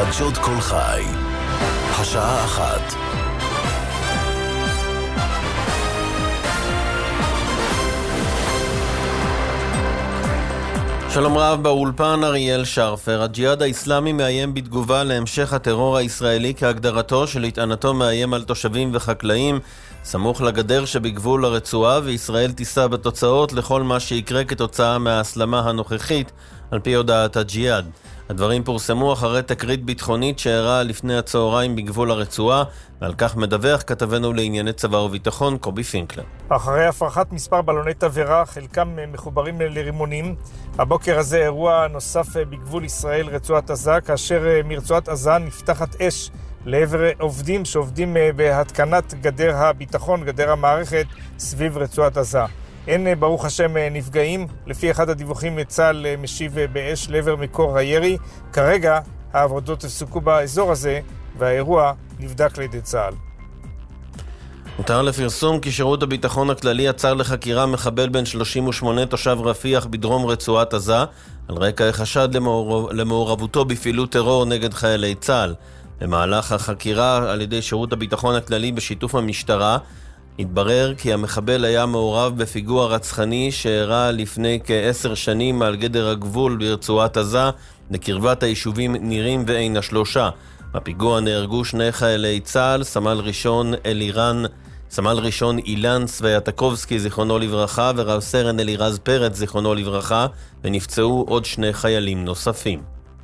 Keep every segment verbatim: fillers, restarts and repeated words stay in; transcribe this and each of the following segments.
חדשות כל חי, השעה אחת. שלום רב, באולפן אריאל שרפר. הג'יהאד האסלאמי מאיים בתגובה להמשך הטרור הישראלי כהגדרתו של התענתו מאיים על תושבים וחקלאים סמוך לגדר שבגבול הרצועה, וישראל תישא בתוצאות לכל מה שיקרה כתוצאה מההסלמה הנוכחית על פי הודעת הג'יהאד. הדברים פורסמו אחרי תקרית ביטחונית שאירעה לפני הצהריים בגבול הרצועה, ועל כך מדווח כתבנו לענייני צבא וביטחון קובי פינקלר. אחרי הפרחת מספר בלוני תבערה, חלקם מחוברים לרימונים, הבוקר הזה אירוע נוסף בגבול ישראל רצועת עזה, כאשר מרצועת עזה נפתחת אש לעבר עובדים שעובדים בהתקנת גדר הביטחון, גדר המערכת סביב רצועת עזה. אין ברוך השם נפגעים. לפי אחד הדיווחים צה"ל משיב באש לעבר מקור הירי. כרגע העבודות הפסקו באזור הזה והאירוע נבדק לידי צה"ל. הותר לפרסום כי שירות הביטחון הכללי עצר לחקירה מחבל בן שלושים ושמונה תושב רפיח בדרום רצועת עזה על רקע החשד למעורב... למעורבותו בפעילות טרור נגד חיילי צה"ל. במהלך החקירה על ידי שירות הביטחון הכללי בשיתוף המשטרה התברר כי המחבל היה מעורב בפיגוע רצחני שאירע לפני כעשר שנים על גדר הגבול ברצועת עזה לקרבת היישובים נירים ועין השלושה. בפיגוע נהרגו שני חיילי צה"ל, סמל ראשון אלירן, סמל ראשון אילן סוויאטקובסקי זיכרונו לברכה ורב סרן אלירז פרץ זיכרונו לברכה, ונפצעו עוד שני חיילים נוספים.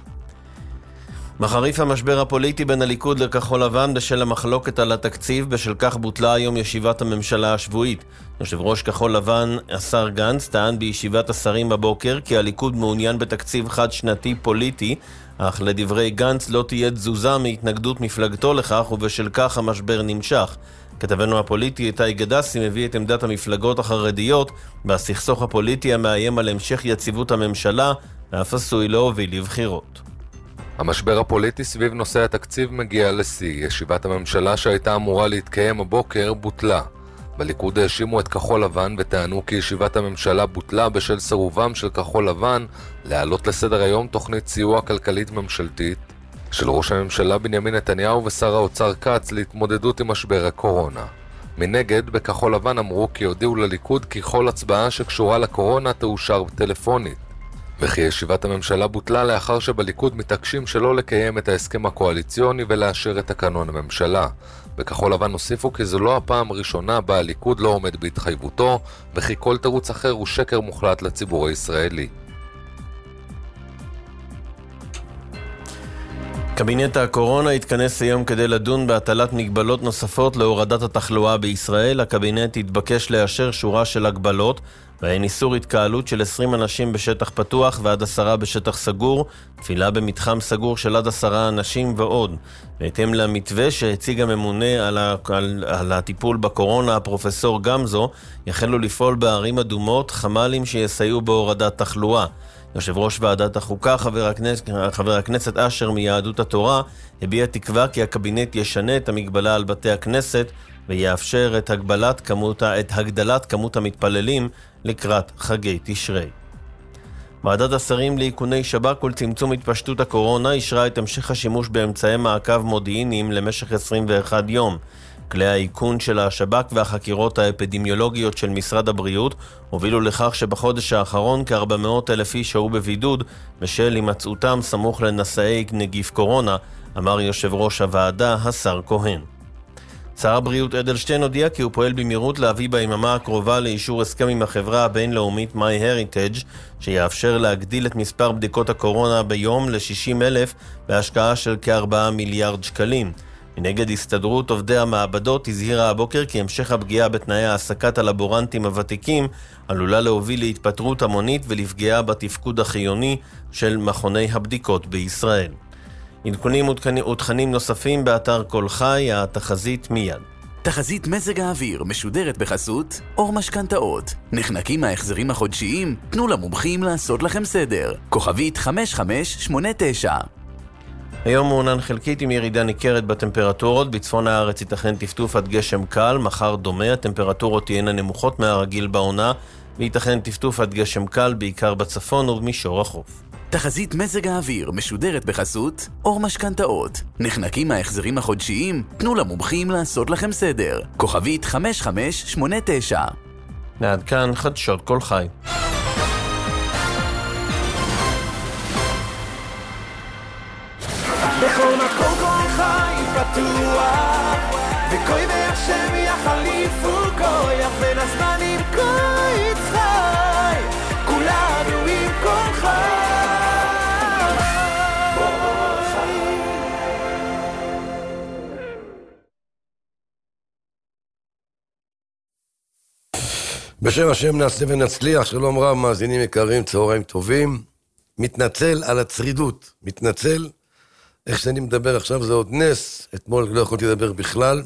מחריף המשבר הפוליטי בין הליכוד לכחול לבן בשל המחלוקת על התקציב, בשל כך בוטלה היום ישיבת הממשלה השבועית. יושב ראש כחול לבן, השר גנץ, טען בישיבת השרים בבוקר כי הליכוד מעוניין בתקציב חד שנתי פוליטי, אך לדברי גנץ לא תהיה תזוזה מהתנגדות מפלגתו לכך, ובשל כך המשבר נמשך. כתבנו הפוליטי איתי גדסי מביא את עמדת המפלגות החרדיות בסכסוך הפוליטי המאיים על המשך יציבות הממשלה ואף עשוי להוביל לבחירות. המשבר הפוליטי סביב נושא התקציב מגיע לשיא. ישיבת הממשלה שהייתה אמורה להתקיים הבוקר בוטלה. בליכוד האשימו את כחול לבן וטענו כי ישיבת הממשלה בוטלה בשל סירובם של כחול לבן להעלות לסדר היום תוכנית סיוע כלכלית ממשלתית של ראש הממשלה בנימין נתניהו ושר האוצר כץ להתמודדות עם משבר הקורונה. מנגד, בכחול לבן אמרו כי הודיעו לליכוד כי כל הצבעה שקשורה לקורונה תאושר טלפונית, וכי ישיבת הממשלה בוטלה לאחר שבליכוד מתעקשים שלא לקיים את ההסכם הקואליציוני ולאשר את תקנון הממשלה. בכחול לבן הוסיפו כי זו לא הפעם הראשונה בה הליכוד לא עומד בהתחייבותו, וכי כל תירוץ אחר הוא שקר מוחלט לציבור הישראלי. קבינט הקורונה התכנס היום כדי לדון בהטלת מגבלות נוספות להורדת התחלואה בישראל. הקבינט התבקש לאשר שורה של הגבלות, בהן איסור התקהלות של עשרים אנשים בשטח פתוח ועד עשרה בשטח סגור, תפילה במתחם סגור של עד עשרה אנשים ועוד. בהתאם למתווה שהציג הממונה על, ה... על... על הטיפול בקורונה, הפרופסור גמזו, יחלו לפעול בערים אדומות חמ"לים שיסייעו בהורדת תחלואה. יושב ראש ועדת החוקה, חבר הכנסת, חבר הכנסת אשר מיהדות התורה, הביע תקווה כי הקבינט ישנה את המגבלה על בתי הכנסת ויאפשר את הגבלת כמות, את הגדלת כמות המתפללים לקראת חגי תשרי. ועדת השרים לאיכוני שב"כ ולצמצום התפשטות הקורונה אישרה את המשך השימוש באמצעי מעקב מודיעיניים למשך עשרים ואחד יום. כלי האיכון של השב"כ והחקירות האפידמיולוגיות של משרד הבריאות הובילו לכך שבחודש האחרון כ-ארבע מאות אלף איש שהו בבידוד בשל הימצאותם סמוך לנשאי נגיף קורונה, אמר יושב ראש הוועדה השר כהן. שר הבריאות אדלשטיין הודיע כי הוא פועל במהירות להביא ביממה הקרובה לאישור הסכם עם החברה הבינלאומית MyHeritage שיאפשר להגדיל את מספר בדיקות הקורונה ביום ל-שישים אלף בהשקעה של כ-ארבעה מיליארד שקלים. מנגד, הסתדרות עובדי המעבדות הזהירה הבוקר כי המשך הפגיעה בתנאי העסקת הלבורנטים הוותיקים עלולה להוביל להתפטרות המונית ולפגיעה בתפקוד החיוני של מכוני הבדיקות בישראל. עדכונים ותכנים נוספים באתר כל חי, התחזית מיד. תחזית מזג האוויר משודרת בחסות אור משכנתאות. נחנקים מההחזרים החודשיים? תנו למומחים לעשות לכם סדר. כוכבית חמש חמש שמונה תשע. היום מעונן חלקית עם ירידה ניכרת בטמפרטורות. בצפון הארץ ייתכן טפטוף עד גשם קל, מחר דומה, הטמפרטורות תהיינה נמוכות מהרגיל בעונה, וייתכן טפטוף עד גשם קל בעיקר בצפון ובמישור החוף. תחזית מזג האוויר משודרת בחסות אור משכנתאות. נחנקים ההחזרים החודשיים? תנו למומחים לעשות לכם סדר. כוכבית חמש חמש שמונה תשע. עד כאן חדשות כל חי. בכל מקום כל חי פתוח, וקוי והשם יחליפו כוח, בין הזמנים כה יצחי, כולנו עם כל חי. בשם השם נעשה ונצליח. שלום רב מאזינים יקרים, צהריים טובים. מתנצל על הצרידות, מתנצל. איך שאני מדבר עכשיו זה עוד נס, אתמול לא יכולתי לדבר בכלל,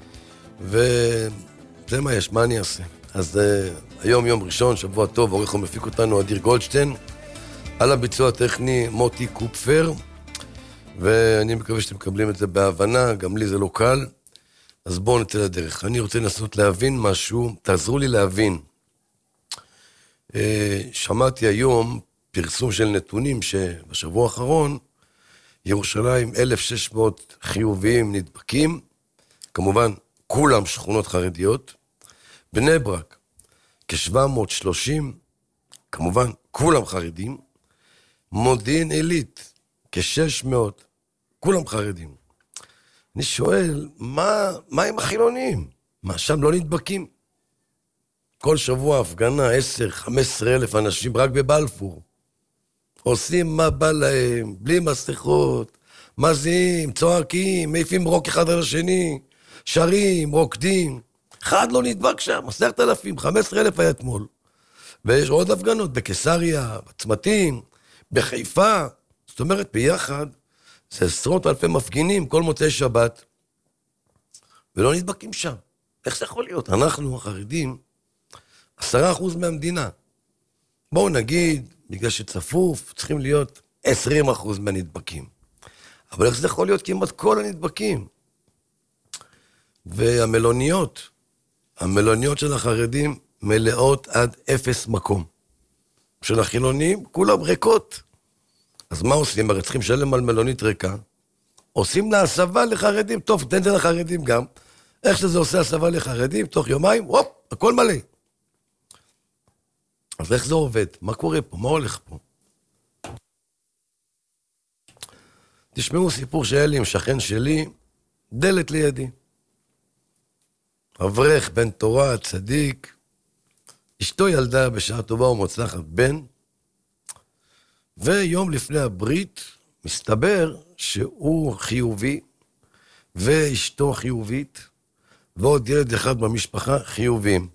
וזה מה יש, מה אני אעשה? אז uh, היום יום ראשון, שבוע טוב, עורך ומפיק אותנו אדיר גולדשטיין, על הביצוע הטכני מוטי קופפר, ואני מקווה שאתם מקבלים את זה בהבנה, גם לי זה לא קל, אז בואו נצא לדרך. אני רוצה לנסות להבין משהו, תעזרו לי להבין. Uh, שמעתי היום פרסום של נתונים שבשבוע האחרון, ירושלים אלף ושש מאות חיוביים נדבקים, כמובן כולם שכונות חרדיות, בני ברק כ-שבע מאות ושלושים, כמובן כולם חרדים, מודיעין עילית כ-שש מאות, כולם חרדים. אני שואל, מה, מה עם החילונים? מה, שם לא נדבקים? כל שבוע הפגנה עשר חמש עשרה אלף אנשים רק בבלפור. עושים מה בא להם, בלי מסכות, מזיעים, צועקים, מעיפים רוק אחד על השני, שרים, רוקדים. אחד לא נדבק שם, עשרת אלפים, חמש עשרה אלף היה אתמול. ויש עוד הפגנות בקיסריה, בצמתים, בחיפה. זאת אומרת, ביחד, זה עשרות אלפי מפגינים כל מוצאי שבת, ולא נדבקים שם. איך זה יכול להיות? אנחנו, החרדים, עשרה אחוז מהמדינה. בואו נגיד, בגלל שצפוף, צריכים להיות עשרים אחוז מהנדבקים. אבל איך זה יכול להיות כמעט כל הנדבקים? והמלוניות, המלוניות של החרדים מלאות עד אפס מקום. של החילונים, כולם ריקות. אז מה עושים? הרי צריכים לשלם על מלונית ריקה. עושים לה הסבה לחרדים, טוב, תן זה לחרדים גם. איך שזה עושה הסבה לחרדים, תוך יומיים, וופ, הכל מלא. אז איך זה עובד? מה קורה פה? מה הולך פה? תשמעו סיפור שהיה לי עם שכן שלי, דלת לידי. אברך, בן תורה, צדיק. אשתו ילדה בשעה טובה ומוצלחת בן, ויום לפני הברית מסתבר שהוא חיובי, ואשתו חיובית, ועוד ילד אחד במשפחה חיוביים.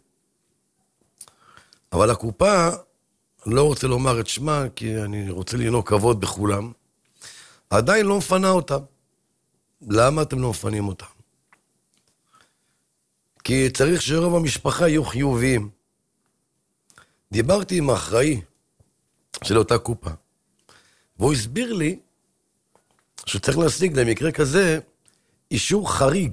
אבל הקופה, אני לא רוצה לומר את שמה, כי אני רוצה לנהוג כבוד בכולם, עדיין לא מפנה אותם. למה אתם לא מפנים אותם? כי צריך שרוב המשפחה יהיו חיוביים. דיברתי עם האחראי של אותה קופה, והוא הסביר לי שצריך להשיג למקרה כזה אישור חריג.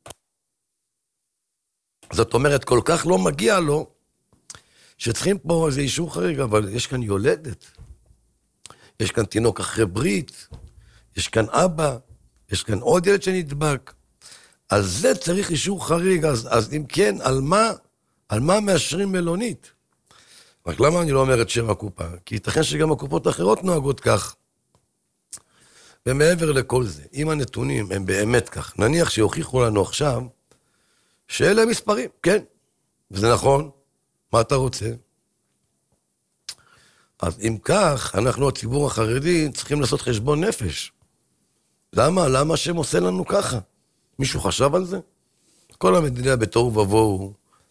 זאת אומרת, כל כך לא מגיע לו, שצריכים פה איזה אישור חריג, אבל יש כאן יולדת, יש כאן תינוק אחרי ברית, יש כאן אבא, יש כאן עוד ייד שנדבק, על זה צריך אישור חריג. אז, אז אם כן, על מה, על מה מאשרים מלונית? רק למה אני לא אומר את שם הקופה? כי ייתכן שגם הקופות האחרות נוהגות כך. ומעבר לכל זה, אם הנתונים הם באמת כך, נניח שיוכיחו לנו עכשיו, שאלה המספרים, כן, וזה נכון, מה אתה רוצה? אז אם כך, אנחנו הציבור החרדי צריכים לעשות חשבון נפש. למה? למה השם עושה לנו ככה? מישהו חשב על זה? כל המדינה בתוהו ובוהו.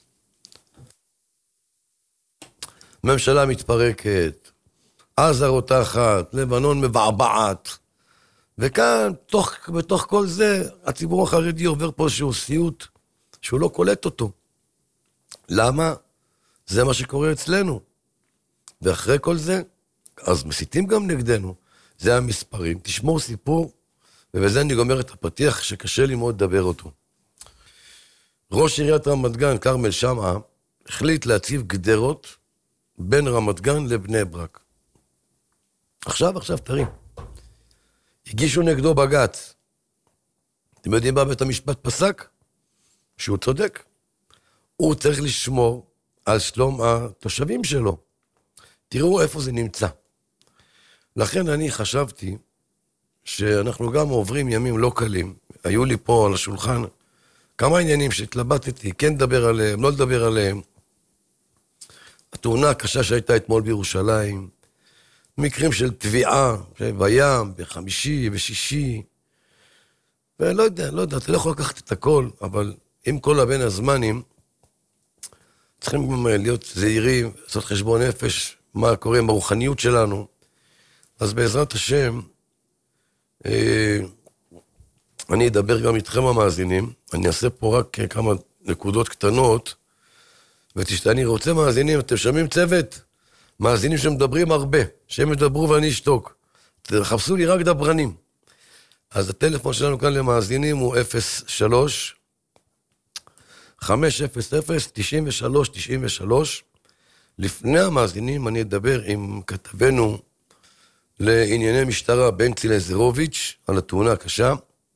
ממשלה מתפרקת, עזה רותחת, לבנון מבעבעת. וכאן, תוך, בתוך כל זה, הציבור החרדי עובר פה שהוא סיוט, שהוא לא קולט אותו. למה? זה מה שקורה אצלנו. ואחרי כל זה, אז מסיתים גם נגדנו. זה המספרים. תשמעו סיפור, ובזה אני גומר את הפתיח שקשה לי מאוד לדבר אותו. ראש עיריית רמת גן, כרמל שאמה, החליט להציב גדרות בין רמת גן לבני ברק. עכשיו, עכשיו, תרים. הגישו נגדו בג"ץ. אתם יודעים מה בית המשפט פסק? שהוא צודק. הוא צריך לשמור על שלום התושבים שלו. תראו איפה זה נמצא. לכן אני חשבתי שאנחנו גם עוברים ימים לא קלים. היו לי פה על השולחן כמה עניינים שהתלבטתי, כן לדבר עליהם, לא לדבר עליהם. התאונה הקשה שהייתה אתמול בירושלים, מקרים של תביעה בים, בחמישי, בשישי, ולא יודע, לא יודע, אתה לא יכול לקחת את הכל, אבל עם כל הבין הזמנים, צריכים גם להיות זהירים, לעשות חשבון נפש, מה קורה עם הרוחניות שלנו. אז בעזרת השם, אה, אני אדבר גם איתכם המאזינים, אני אעשה פה רק כמה נקודות קטנות, ותשתני, רוצה מאזינים, אתם שומעים צוות? מאזינים שמדברים הרבה, שהם ידברו ואני אשתוק. תחפשו לי רק דברנים. אז הטלפון שלנו כאן למאזינים הוא אפס שלוש חמש אפס אפס תשעים ושלוש תשעים ושלוש. לפני המאזינים אני אדבר עם כתבנו לענייני משטרה בנצי לזרוביץ' על התאונה הקשה.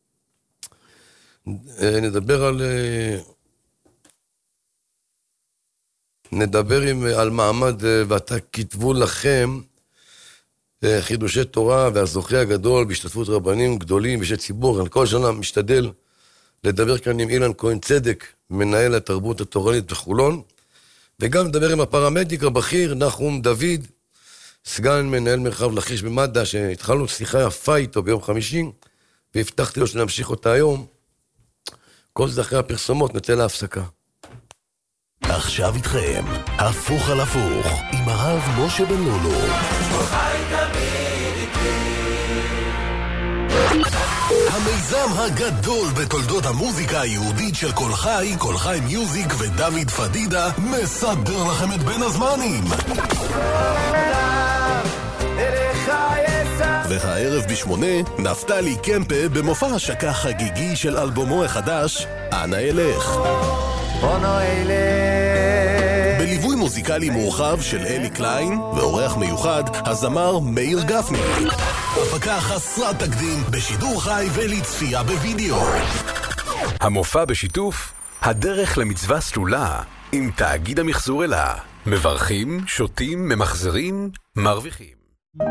נדבר על... נדבר עם, על מעמד, ואתה כתבו לכם חידושי תורה והזוכה הגדול בהשתתפות רבנים גדולים ושל ציבור. אני כל שנה משתדל לדבר כאן עם אילן כהן צדק, מנהל התרבות התורנית בחולון, וגם לדבר עם הפרמדיק הבכיר נחום דוד, סגן מנהל מרחב לכיש במד"א, שהתחלנו שיחה יפה איתו ביום חמישי, והבטחתי לו שנמשיך אותה היום. כל זה אחרי הפרסומות, נצא להפסקה. עכשיו איתכם, הפוך על הפוך, עם הרב משה בן לולו. המיזם הגדול בתולדות המוזיקה היהודית של כל חי, כל חי מיוזיק ודוד פדידה מסדר לכם את בין הזמנים. והערב בשמונה, נפתלי קמפה במופע השקה חגיגי של אלבומו החדש, אנה אלך. בליווי מוזיקלי מורחב של אלי קליין ואורח מיוחד, הזמר מאיר גפני. הפקה חסרת תקדים בשידור חי ולצפייה בווידאו. המופע בשיתוף הדרך למצווה סלולה עם תאגיד המחזור אלה. מברכים, שותים, ממחזרים, מרוויחים.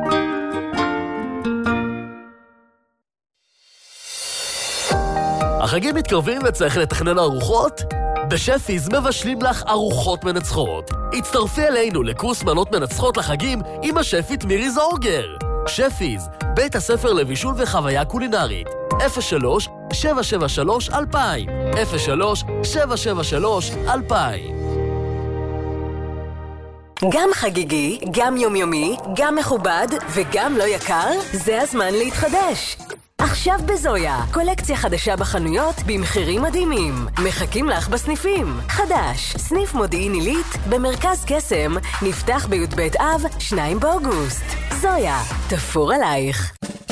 החגים מתקרבים וצריך לתכנן ארוחות? בשפיז מבשלים לך ארוחות מנצחות. הצטרפי אלינו לקורס מנות מנצחות לחגים עם השפית מירי זורגר. שפיז, בית הספר לבישול וחוויה קולינרית. אפס שלוש שבע שבע שלוש אלפיים אפס שלוש שבע שבע שלוש אלפיים. גם חגיגי, גם יומיומי, גם מכובד וגם לא יקר, זה הזמן להתחדש. עכשיו בזויה, קולקציה חדשה בחנויות במחירים מדהימים. מחכים לך בסניפים. חדש, סניף מודיעין עילית במרכז קסם, נפתח בי"ב אב, שניים באוגוסט. זויה, תפור עלייך.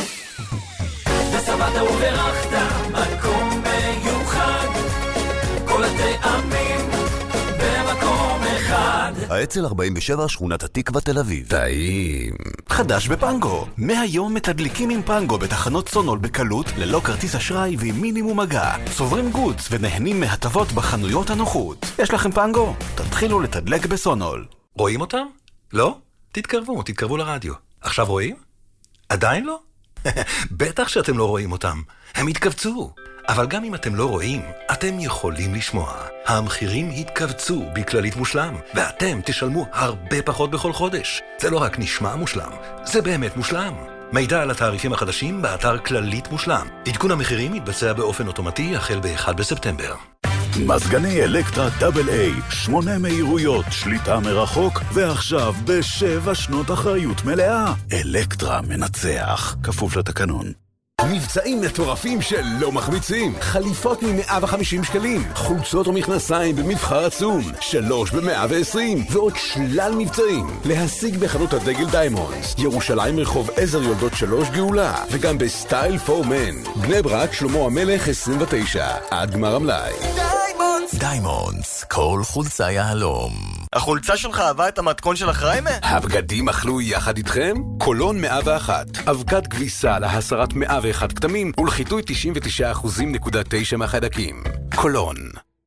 וסברת וברכת, מקום מיוחד, כל הטעמים במקום אחד. האצ"ל ארבעים ושבע, שכונת התקווה, תל אביב. טעים. חדש בפנגו. מהיום מתדליקים עם פנגו בתחנות סונול בקלות, ללא כרטיס אשראי ועם מינימום מגע. צוברים גוץ ונהנים מהטבות בחנויות הנוחות. יש לכם פנגו? תתחילו לתדלק בסונול. רואים אותם? לא? תתקרבו, תתקרבו לרדיו. עכשיו רואים? עדיין לא? בטח שאתם לא רואים אותם. הם התכווצו. אבל גם אם אתם לא רואים, אתם יכולים לשמוע. המחירים התכווצו בכללית מושלם, ואתם תשלמו הרבה פחות בכל חודש. זה לא רק נשמע מושלם, זה באמת מושלם. מידע על התעריפים החדשים באתר כללית מושלם. עדכון המחירים יתבצע באופן אוטומטי החל ב-אחד בספטמבר. מזגני אלקטרה דאבל איי, שמונה מהירויות, שליטה מרחוק, ועכשיו בשבע שנות אחריות מלאה. אלקטרה מנצח, כפוף לתקנון. מבצעים מטורפים שלא מחמיצים. חליפות מ-מאה וחמישים שקלים, חולצות ומכנסיים במבחר עצום, שלוש ב-מאה ועשרים, ועוד שלל מבצעים. להשיג בחנות הדגל דיימונדס, ירושלים רחוב עזר יולדות שלוש גאולה, וגם בסטייל פור מן. בני ברק שלמה המלך עשרים ותשע, עד גמר המלאי. דיימונדס, כל חולצה יהלום. החולצה שלך אהבה את המתכון של החריימה? הבגדים אכלו יחד איתכם? קולון מאה ואחת. אבקת כביסה להסרת מאה ואחת כתמים ולחיטוי תשעים ותשעה אחוז נקודה תשע מהחיידקים. קולון.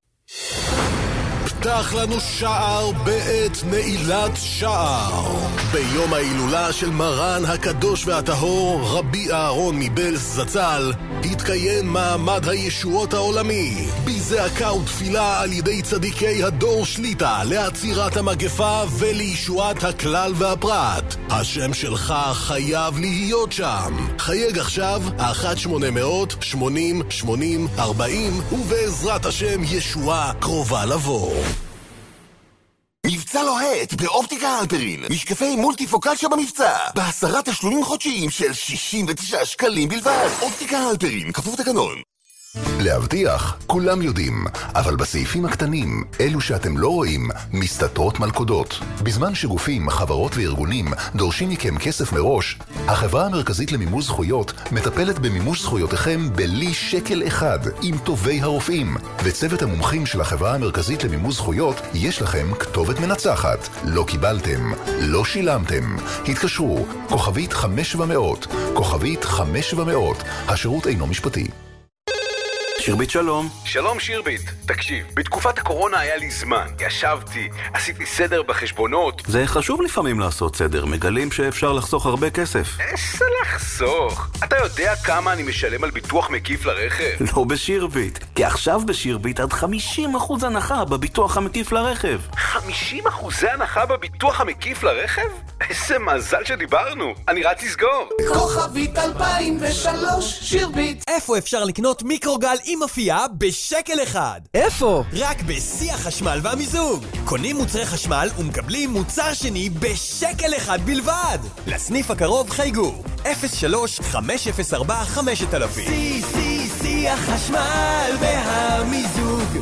פתח לנו שער בעת נעילת שער. ביום ההילולה של מרן הקדוש והטהור רבי אהרון מבלז זצ"ל התקיים מעמד הישועות העולמי בזעקה ותפילה על ידי צדיקי הדור שליטה לעצירת המגפה ולישועת הכלל והפרט. השם שלך חייב להיות שם. חייג עכשיו אחת שמונה אפס אפס שמונים שמונים ארבעים ובעזרת השם ישועה קרובה לבוא. מבצע לוהט באופטיקה הלפרין. משקפי מולטיפוקציה במבצע. בעשרה תשלומים חודשיים של שישים ותשעה שקלים בלבד. אופטיקה הלפרין, כפוף תקנון. להבטיח, כולם יודעים, אבל בסעיפים הקטנים, אלו שאתם לא רואים, מסתתרות מלכודות. בזמן שגופים, חברות וארגונים דורשים מכם כסף מראש, החברה המרכזית למימוש זכויות מטפלת במימוש זכויותיכם בלי שקל אחד עם טובי הרופאים. וצוות המומחים של החברה המרכזית למימוש זכויות יש לכם כתובת מנצחת. לא קיבלתם, לא שילמתם. התקשרו, כוכבית חמש ומאות, כוכבית חמש ומאות, השירות אינו משפטי. שירבית שלום. שלום שירבית. תקשיב, בתקופת הקורונה היה לי זמן. ישבתי, עשיתי סדר בחשבונות. זה חשוב לפעמים לעשות סדר. מגלים שאפשר לחסוך הרבה כסף. איזה לחסוך? אתה יודע כמה אני משלם על ביטוח מקיף לרכב? לא בשירבית. כי עכשיו בשירבית עד חמישים אחוז הנחה בביטוח המקיף לרכב. חמישים אחוז הנחה בביטוח המקיף לרכב? איזה מזל שדיברנו. אני רץ לסגור. כוכבית אלפיים ושלוש שירבית. איפה אפשר לקנות מיקרוגל עם אפייה בשקל אחד? איפה? רק בשיא החשמל והמיזוג. קונים מוצרי חשמל ומקבלים מוצר שני בשקל אחד בלבד. לסניף הקרוב חייגו אפס שלוש חמש אפס ארבע חמש אלף. שיא שיא שיא החשמל והמיזוג.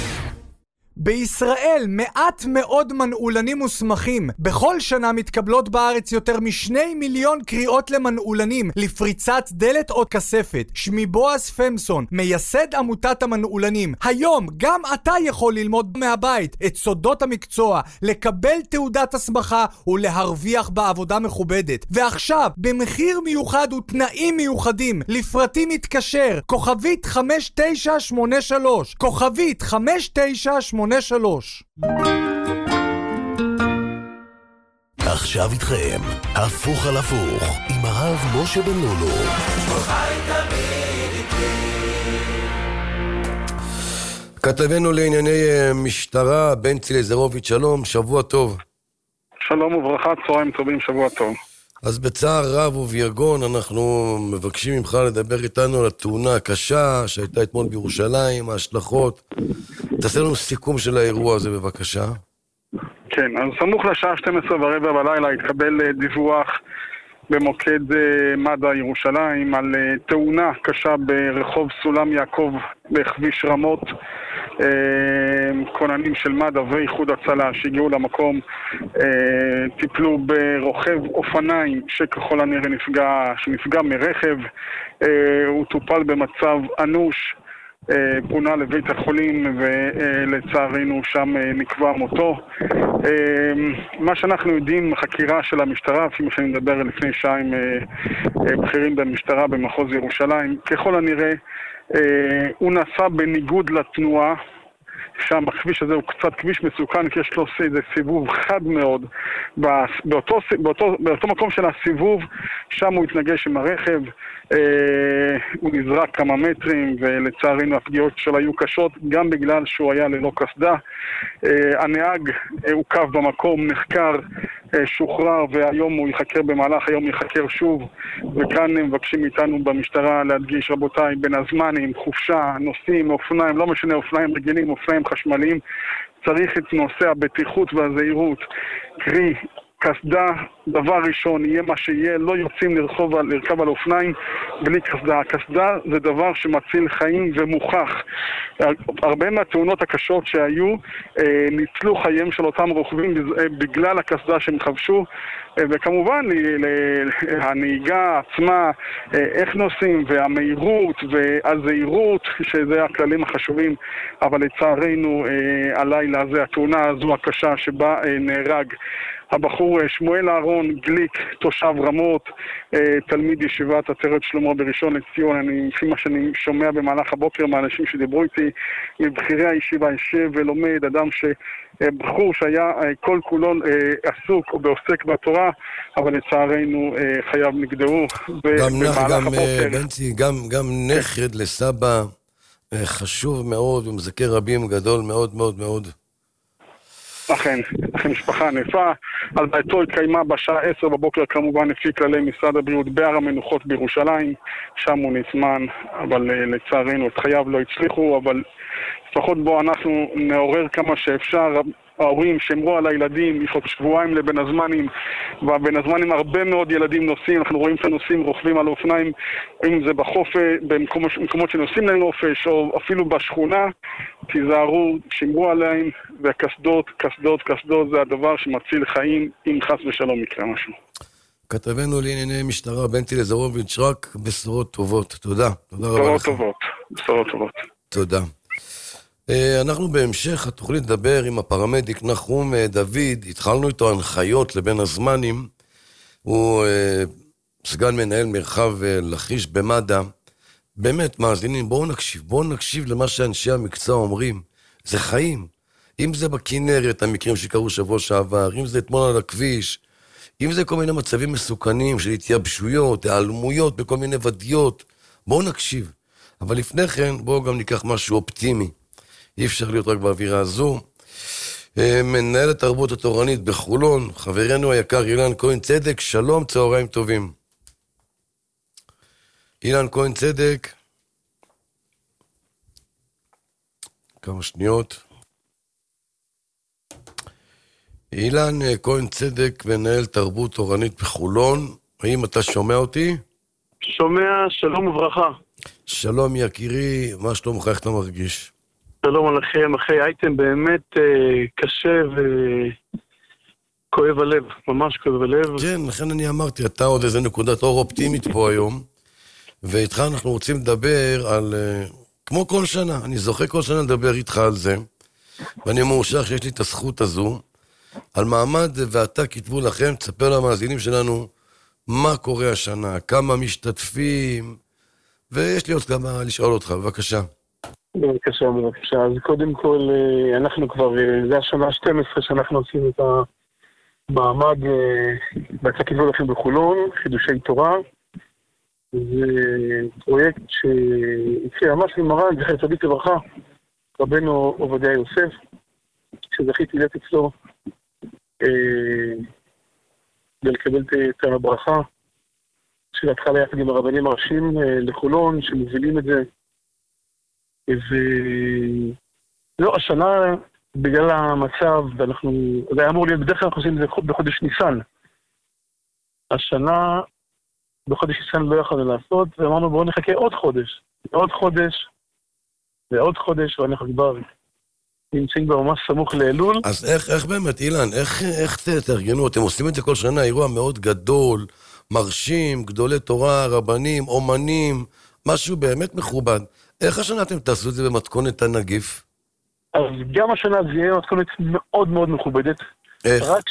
בישראל מעט מאוד מנעולנים מוסמכים. בכל שנה מתקבלות בארץ יותר משני מיליון קריאות למנעולנים לפריצת דלת או כספת. שמי בועז פמסון, מייסד עמותת המנעולנים. היום גם אתה יכול ללמוד מהבית את סודות המקצוע, לקבל תעודת הסמכה ולהרוויח בעבודה מכובדת. ועכשיו במחיר מיוחד ותנאים מיוחדים. לפרטים מתקשר כוכבית חמש תשע שמונה שלוש, כוכבית חמש תשע שמונה שלוש. עכשיו איתכם, הפוך על הפוך, עם הרב משה בן לולו. כתבנו לענייני משטרה, בנצי לזרוביץ', שלום, שבוע טוב. שלום וברכה, צהריים טובים, שבוע טוב. אז בצער רב ובארגון אנחנו מבקשים ממך לדבר איתנו על התאונה הקשה שהייתה אתמול בירושלים, ההשלכות. תעשה לנו סיכום של האירוע הזה בבקשה. כן, אז סמוך לשעה שתים עשרה ורבע בלילה התקבל דיווח במוקד מד"א ירושלים על תאונה קשה ברחוב סולם יעקב בכביש רמות. כוננים של מד"א ואיחוד הצלה שהגיעו למקום טיפלו ברוכב אופניים שככל הנראה נפגע, שנפגע מרכב. הוא טופל במצב אנוש, פונה לבית החולים ולצערנו שם נקבע מותו. מה שאנחנו יודעים, חקירה של המשטרה, אפילו שאני מדבר לפני שעה עם בכירים במשטרה במחוז ירושלים, ככל הנראה הוא נסע בניגוד לתנועה. שם הכביש הזה הוא קצת כביש מסוכן, כי יש לו איזה סיבוב חד מאוד. באותו, באותו, באותו מקום של הסיבוב, שם הוא התנגש עם הרכב, אה, הוא נזרק כמה מטרים, ולצערנו הפגיעות שלו היו קשות, גם בגלל שהוא היה ללא קסדה. אה, הנהג אה, עוכב במקום, נחקר, אה, שוחרר, והיום הוא יחקר במהלך, היום יחקר שוב, וכאן הם מבקשים איתנו במשטרה להדגיש, רבותיי, בין הזמנים, חופשה, נוסעים, אופניים, לא משנה, אופניים רגילים, אופניים חשמליים, צריך את נושא הבטיחות והזהירות, קרי קסדה, דבר ראשון, יהיה מה שיהיה, לא יוצאים לרחוב, לרכב על אופניים בלי קסדה. הקסדה זה דבר שמציל חיים ומוכח. הרבה מהתאונות הקשות שהיו, ניצלו חיים של אותם רוכבים בגלל הקסדה שהם חבשו, וכמובן הנהיגה עצמה, איך נוסעים, והמהירות והזהירות, שזה הכללים החשובים, אבל לצערנו הלילה הזה, התאונה הזו הקשה שבה נהרג הבחור שמואל אהרון גליק, תושב רמות, תלמיד ישיבת עטרת שלמה בראשון לציון. אני, לפי מה שאני שומע במהלך הבוקר מהאנשים שדיברו איתי, מבחירי הישיבה, יושב ולומד, אדם שבחור שהיה כל כולו עסוק או בעוסק בתורה, אבל לצערנו חייו נגדעו במהלך הבוקר. בנצי, גם, גם נכד לסבא חשוב מאוד ומזכה רבים גדול מאוד מאוד מאוד. אכן, אכן משפחה ענפה. הלווייתו התקיימה בשעה עשר בבוקר כמובן לפי כללי משרד הבריאות בהר המנוחות בירושלים, שם הוא נצמן, אבל לצערנו את חייו לא הצליחו, אבל לפחות בו אנחנו נעורר כמה שאפשר. ההורים שמרו על הילדים, יש עוד שבועיים לבין הזמנים, ובין הזמנים הרבה מאוד ילדים נוסעים, אנחנו רואים את הנוסעים רוכבים על אופניים, אם זה בחוף, במקומות שנוסעים לנופש, או אפילו בשכונה, תיזהרו, שמרו עליהם, והקסדות, קסדות, קסדות, זה הדבר שמציל חיים, אם חס ושלום יקרה משהו. כתבנו לענייני משטרה, בנצי לזרוביץ', רק בשורות טובות. תודה. תודה רבה בשורות לך. טובות, בשורות טובות. תודה. אנחנו בהמשך התוכנית לדבר עם הפרמדיק נחום דוד, התחלנו איתו הנחיות לבין הזמנים, הוא סגן מנהל מרחב לחיש במד"א. באמת מאזינים, בואו נקשיב, בואו נקשיב למה שאנשי המקצוע אומרים, זה חיים. אם זה בכנרת, המקרים שקרו שבוע שעבר, אם זה אתמול על הכביש, אם זה כל מיני מצבים מסוכנים של התייבשויות, העלמויות בכל מיני ודיות, בואו נקשיב. אבל לפני כן, בואו גם ניקח משהו אופטימי. אי אפשר להיות רק באווירה הזו. מנהל התרבות התורנית בחולון, חברנו היקר אילן כהן צדק, שלום, צהריים טובים. אילן כהן צדק, כמה שניות. אילן כהן צדק, מנהל תרבות תורנית בחולון, האם אתה שומע אותי? שומע, שלום וברכה. שלום יקירי, מה שלומך, איך אתה מרגיש? שלום עליכם, אחרי אייטם באמת אה, קשה וכואב הלב, ממש כואב הלב. כן, לכן אני אמרתי, אתה עוד איזה נקודת אור אופטימית פה היום, ואיתך אנחנו רוצים לדבר על, אה, כמו כל שנה, אני זוכה כל שנה לדבר איתך על זה, ואני מאושר שיש לי את הזכות הזו, על מעמד ואתה כתבו לכם, תספר למאזינים שלנו מה קורה השנה, כמה משתתפים, ויש לי עוד כמה לשאול אותך, בבקשה. בבקשה, בבקשה. אז קודם כל, אנחנו כבר, זה השנה ה-שתים עשרה שאנחנו עושים את המעמד בהצעה כתבו לכם בחולון, חידושי תורה. זה פרויקט שהתחיל ממש ממרן, זכר צדיק לברכה, רבנו עובדיה יוסף, שזכיתי להיות אצלו ולקבל את הברכה של התחלה יחד עם הרבנים הראשיים לחולון, שמובילים את זה. ולא, השנה, בגלל המצב, ואנחנו, זה היה אמור להיות, בדרך כלל אנחנו עושים את זה בחודש ניסן. השנה, בחודש ניסן לא יכולנו לעשות, ואמרנו בואו נחכה עוד חודש, עוד חודש, ועוד חודש, ואנחנו כבר נמצאים ממש סמוך לאלול. אז איך, איך באמת, אילן, איך, איך תארגנו? אתם עושים את זה כל שנה, אירוע מאוד גדול, מרשים, גדולי תורה, רבנים, אומנים, משהו באמת מכובד. איך השנה אתם תעשו את זה במתכונת הנגיף? אז גם השנה זה יהיה מתכונת מאוד מאוד מכובדת. איך? רק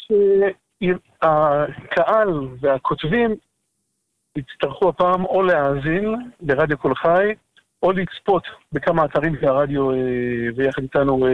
שהקהל והכותבים יצטרכו הפעם או להאזין לרדיו קול חי, או לצפות בכמה אתרים שהרדיו ויחד איתנו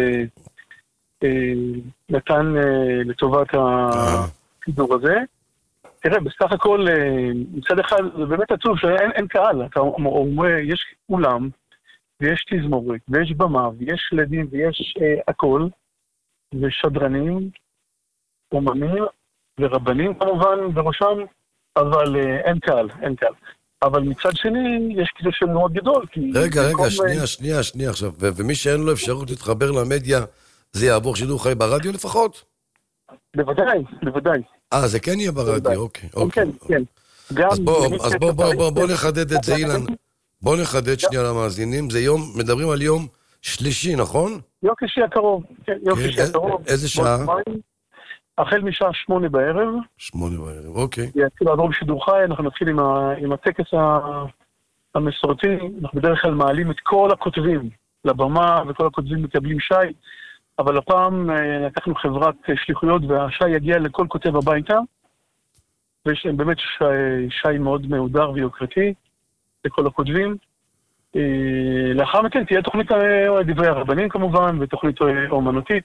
נתן לטובת הסידור הזה. תראה, בסך הכל, מצד אחד, זה באמת עצוב שאין אין קהל. אתה אומר, יש אולם, ויש תזמורת, ויש במה, ויש ילדים, ויש אה, הכל, ושדרנים, אומנים, ורבנים כמובן בראשם, אבל אה, אין קהל, אין קהל. אבל מצד שני, יש כזה של מאוד גדול. כי רגע, רגע, כל... שנייה, שנייה, שנייה עכשיו. ו- ומי שאין לו אפשרות להתחבר למדיה, זה יעבור שידור חי ברדיו לפחות? בוודאי, בוודאי. אה, זה כן יהיה ברדיו, אוקיי. כן, כן. אז בוא נחדד את זה, אילן. בוא נחדד שנייה למאזינים. זה יום, מדברים על יום שלישי, נכון? יום שלישי הקרוב. יום שלישי הקרוב. איזה שעה? החל משעה שמונה בערב. שמונה בערב, אוקיי. יתחיל לעבור בשידור חי, אנחנו נתחיל עם הטקס המסורתי. אנחנו בדרך כלל מעלים את כל הכותבים לבמה, וכל הכותבים מקבלים שי. אבל הפעם לקחנו חברת שליחויות, והשי יגיע לכל כותב הביתה. ויש להם באמת שי, שי מאוד מהודר ויוקרתי לכל הכותבים. לאחר מכן תהיה תוכנית דברי הרבנים כמובן, ותוכנית אומנותית.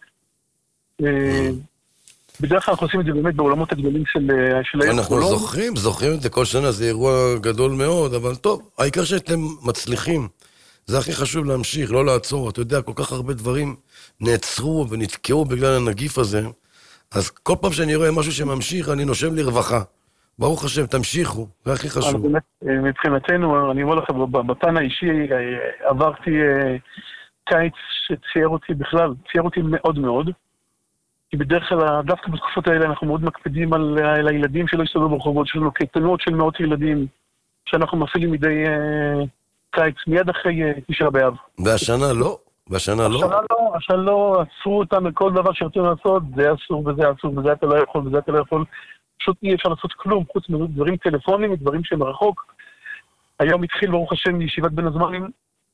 בדרך כלל אנחנו עושים את זה באמת בעולמות הגדולים של העיר. אנחנו זוכרים, זוכרים את זה כל שנה, זה אירוע גדול מאוד, אבל טוב, העיקר שאתם מצליחים. זה הכי חשוב להמשיך, לא לעצור. אתה יודע, כל כך הרבה דברים נעצרו ונתקעו בגלל הנגיף הזה, אז כל פעם שאני רואה משהו שממשיך, אני נושם לרווחה. ברוך השם, תמשיכו, זה הכי חשוב. מבחינתנו, אני אומר לכם, בפן האישי, עברתי קיץ שצייר אותי בכלל, צייר אותי מאוד מאוד, כי בדרך כלל, דווקא בתקופות האלה, אנחנו מאוד מקפידים על הילדים שלא יסתובבו ברחובות, יש לנו קייטנות של מאות ילדים, שאנחנו מפעילים מדי קיץ, מיד אחרי תשעה באב. והשנה לא? והשנה לא? השנה לא, השנה לא, עצרו אותם לכל דבר שרצינו לעשות, זה אסור וזה אסור, וזה אתה לא יכול, וזה אתה לא יכול. פשוט אי אפשר לעשות כלום, חוץ מדברים טלפונים, דברים שמרחוק. היום התחיל, ברוך השם, ישיבת בין הזמנים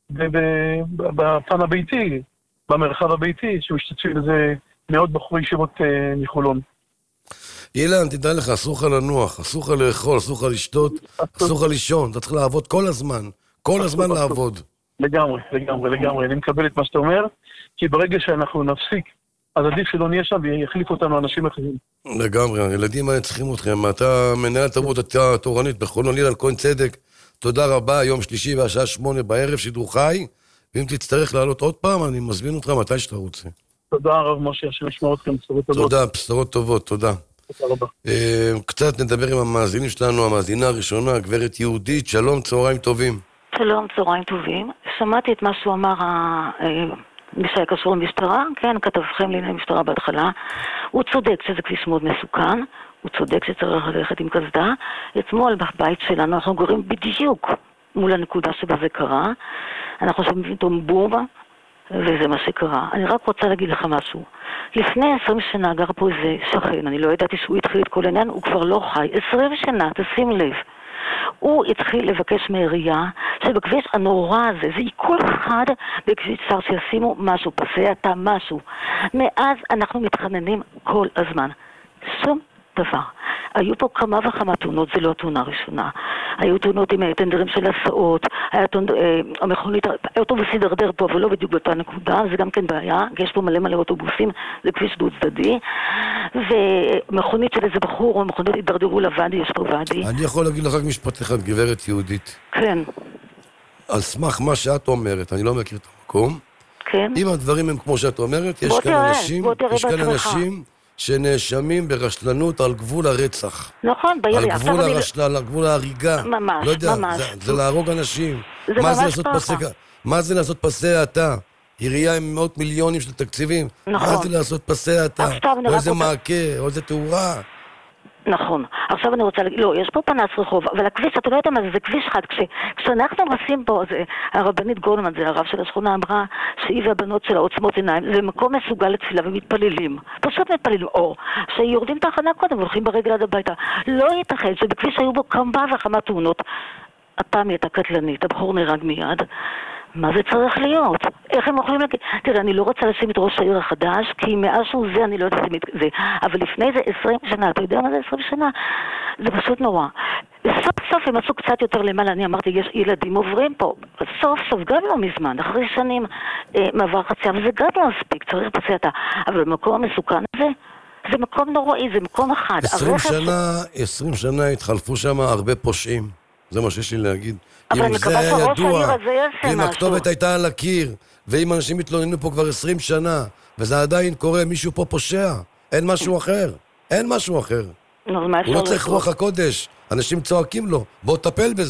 בפן הביתי, במרחב הביתי, שמשתתפים בזה מאות בחורי ישיבות מחולון. אילן, תדע לך, אסור לך לנוח, אסור לך לאכול, אסור לך לשתות, אסור לך לישון, אתה צריך לעבוד כל הזמן, כל הזמן לעבוד. לגמרי, לגמרי, לגמרי, אני מקבל את מה שאתה אומר, כי ברגע שאנחנו נפסיק, אז עדיף שלא נהיה שם ויחליף אותנו אנשים אחרים. לגמרי, הילדים האלה צריכים אתכם. אתה מנהל תרבות התורנית בחולון, אילן כהן צדק. תודה רבה, יום שלישי והשעה שמונה בערב, שידור חי. ואם תצטרך לעלות עוד פעם, אני מזמין אותך מתי שאתה רוצה. תודה רב משה, שנשמע אתכם, בשורות טובות. תודה, בשורות טובות, תודה. תודה רבה. קצת נדבר עם המאזינים שלנו, המאזינה הראשונה, הגברת יהודית. שלום, צהריים טובים. שלום, צהריים טובים. שמעתי את מה שהוא אמר מי שהיה קשור למשטרה, כן, כתבכם לענייני משטרה בהתחלה. הוא צודק שזה כביש מאוד מסוכן, הוא צודק שצריך ללכת עם קסדה. אתמול בבית שלנו אנחנו גורים בדיוק מול הנקודה שבה זה קרה. אנחנו שומעים פתאום בום, וזה מה שקרה. אני רק רוצה להגיד לך משהו. לפני עשרים שנה גר פה איזה שכן, אני לא ידעתי שהוא התחיל את כל העניין, הוא כבר לא חי. עשרים שנה, תשים לב. הוא התחיל לבקש מעירייה שבכביש הנורא הזה, זה עיקול אחד בכביש צר שישימו משהו, פסי אתה משהו. מאז אנחנו מתחננים כל הזמן. שום דבר. היו פה כמה וכמה תאונות, זה לא התאונה הראשונה. היו תאונות עם טנדרים של הסעות, היה תאונות, המכונית, האוטובוס הידרדר פה, אבל לא בדיוק באותה נקודה, זה גם כן בעיה, כי יש פה מלא מלא אוטובוסים, זה כביש דו צדדי, ומכונית של איזה בחור, או מכונית הידרדרו לוואדי, יש פה ואדי. אני יכול להגיד לך רק משפט אחד, גברת יהודית. כן. על סמך מה שאת אומרת, אני לא מכיר את המקום. כן. אם הדברים הם כמו שאת אומרת, יש כאן אנשים, יש כאן אנשים שנאשמים ברשלנות על גבול הרצח. נכון, בירי. על גבול הרשלנות, על גבול ההריגה. ממש, לא יודע, ממש. זה, זה להרוג אנשים. זה מה ממש זה לעשות ככה. פסי, מה זה לעשות פסי האטה? עירייה עם מאות מיליונים של תקציבים. נכון. מה זה לעשות פסי האטה? או איזה רוצה... מעקה, או איזה תאורה. נכון. עכשיו אני רוצה להגיד, לא, יש פה פנס רחוב, אבל הכביש, אתה לא יודע מה זה, זה כביש חד. כש, כשאנחנו עושים פה, זה, הרבנית גולמן, זה הרב של השכונה, אמרה שהיא והבנות שלה עוצמות עיניים, זה מקום מסוגל לתפילה ומתפללים. פשוט מתפללים, או שיורדים תחנה קודם והולכים ברגל עד הביתה. לא ייתכן שבכביש היו בו כמה וכמה תאונות. הפעם הייתה קטלנית, הבחור נהרג מיד. מה זה צריך להיות? איך הם יכולים להגיד? תראה, אני לא רוצה לשים את ראש העיר החדש, כי מאז שהוא זה, אני לא יודעת זה, אבל לפני זה עשרים שנה, אתה יודע מה זה עשרים שנה? זה פשוט נורא. סוף סוף הם עשו קצת יותר למעלה, אני אמרתי, יש ילדים עוברים פה, סוף סוף, גם לא מזמן, אחרי שנים אה, מעבר חצייה, וזה גם לא מספיק, צריך לפצע אתה, אבל במקום המסוכן הזה, זה מקום נוראי, זה מקום אחד. עשרים שנה, עשרים שנה התחלפו שם הרבה פושעים. זה מה שיש לי להגיד. אם זה היה ידוע, אם הכתובת הייתה על הקיר, ואם אנשים התלוננו פה כבר עשרים שנה, וזה עדיין קורה, מישהו פה פושע, אין משהו אחר. אין משהו אחר. הוא לא צריך רוח הקודש. אנשים צועקים לו, בוא תטפל בזה.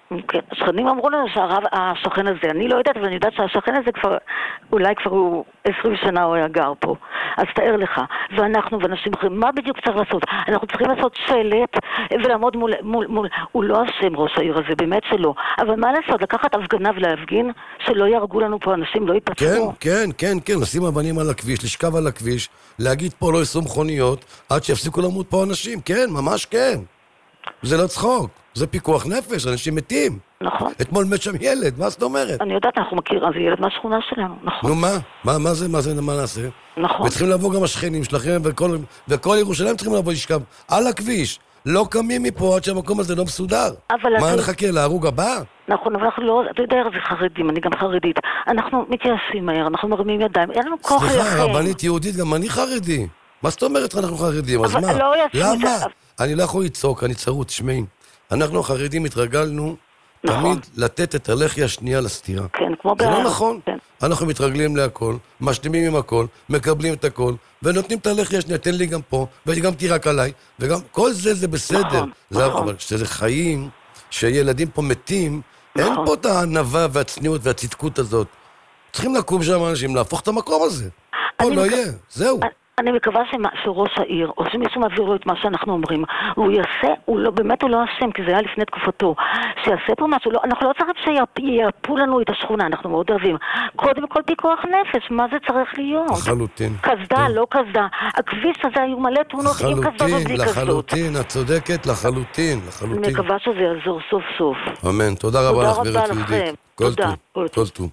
כן, השכנים אמרו לנו שהרב, השוכן הזה, אני לא יודעת, אבל אני יודעת שהשוכן הזה כבר, אולי כבר הוא עשרים שנה הוא היה גר פה. אז תאר לך, ואנחנו ואנשים אחרים, מה בדיוק צריך לעשות? אנחנו צריכים לעשות שלט ולעמוד מול, מול, מול, הוא לא אשם ראש העיר הזה, באמת שלא. אבל מה לעשות? לקחת הפגנה ולהפגין, שלא יהרגו לנו פה אנשים, לא ייפצעו. כן, כן, כן, כן, לשים אבנים על הכביש, לשכב על הכביש, להגיד פה לא יסעו מכוניות, עד שיפסיקו למות פה אנשים, כן, ממש כן. זה לא צחוק, זה פיקוח נפש, אנשים מתים. נכון. אתמול מת שם ילד, מה זאת אומרת? אני יודעת, אנחנו מכירים, זה ילד מהשכונה שלנו, נכון. נו מה? מה, מה זה, מה זה, מה נעשה? נכון. וצריכים לבוא גם השכנים שלכם, וכל, וכל ירושלים צריכים לבוא לשכב על הכביש. לא קמים מפה עד שהמקום הזה לא מסודר. מה נחכה, להרוג הבא? נכון, אבל אנחנו לא, אתה יודע, זה חרדים, אני גם חרדית. אנחנו מתייאשים מהר, אנחנו מרמים ידיים, אין לנו כוח לכם. סליחה, רבנית יהודית, גם אני חרדי. מה זאת אומרת אנחנו חרדים? אז מה? לא למה? אני לא יכול לצעוק, אני צרות, שמעים. אנחנו החרדים התרגלנו תמיד לתת את הלחי השנייה לסתירה. כן, כמו זה לא נכון. אנחנו מתרגלים להכל, משלימים עם הכל, מקבלים את הכל, ונותנים את הלחי השנייה, תן לי גם פה, וגם תירק עליי, וגם כל זה זה בסדר. אבל כשזה חיים, שילדים פה מתים, אין פה את הענווה והצניעות והצדקות הזאת. צריכים לקום שם אנשים, להפוך את המקום הזה. פה לא יהיה, זהו. אני מקווה שראש העיר, או שמישהו מעביר לו את מה שאנחנו אומרים, הוא יעשה, הוא לא, באמת הוא לא אשם, כי זה היה לפני תקופתו, שיעשה פה משהו, לא, אנחנו לא צריכים שירפו לנו את השכונה, אנחנו מאוד אוהבים. קודם כל פיקוח נפש, מה זה צריך להיות? לחלוטין. כסדה, לא כסדה. הכביש הזה היו מלא תאונות עם כסדות ובלי כסדות. לחלוטין, את צודקת, לחלוטין, לחלוטין. אני מקווה שזה יעזור סוף סוף. אמן, תודה רבה לך, תודה רבה לכם. תודה. כל טוב.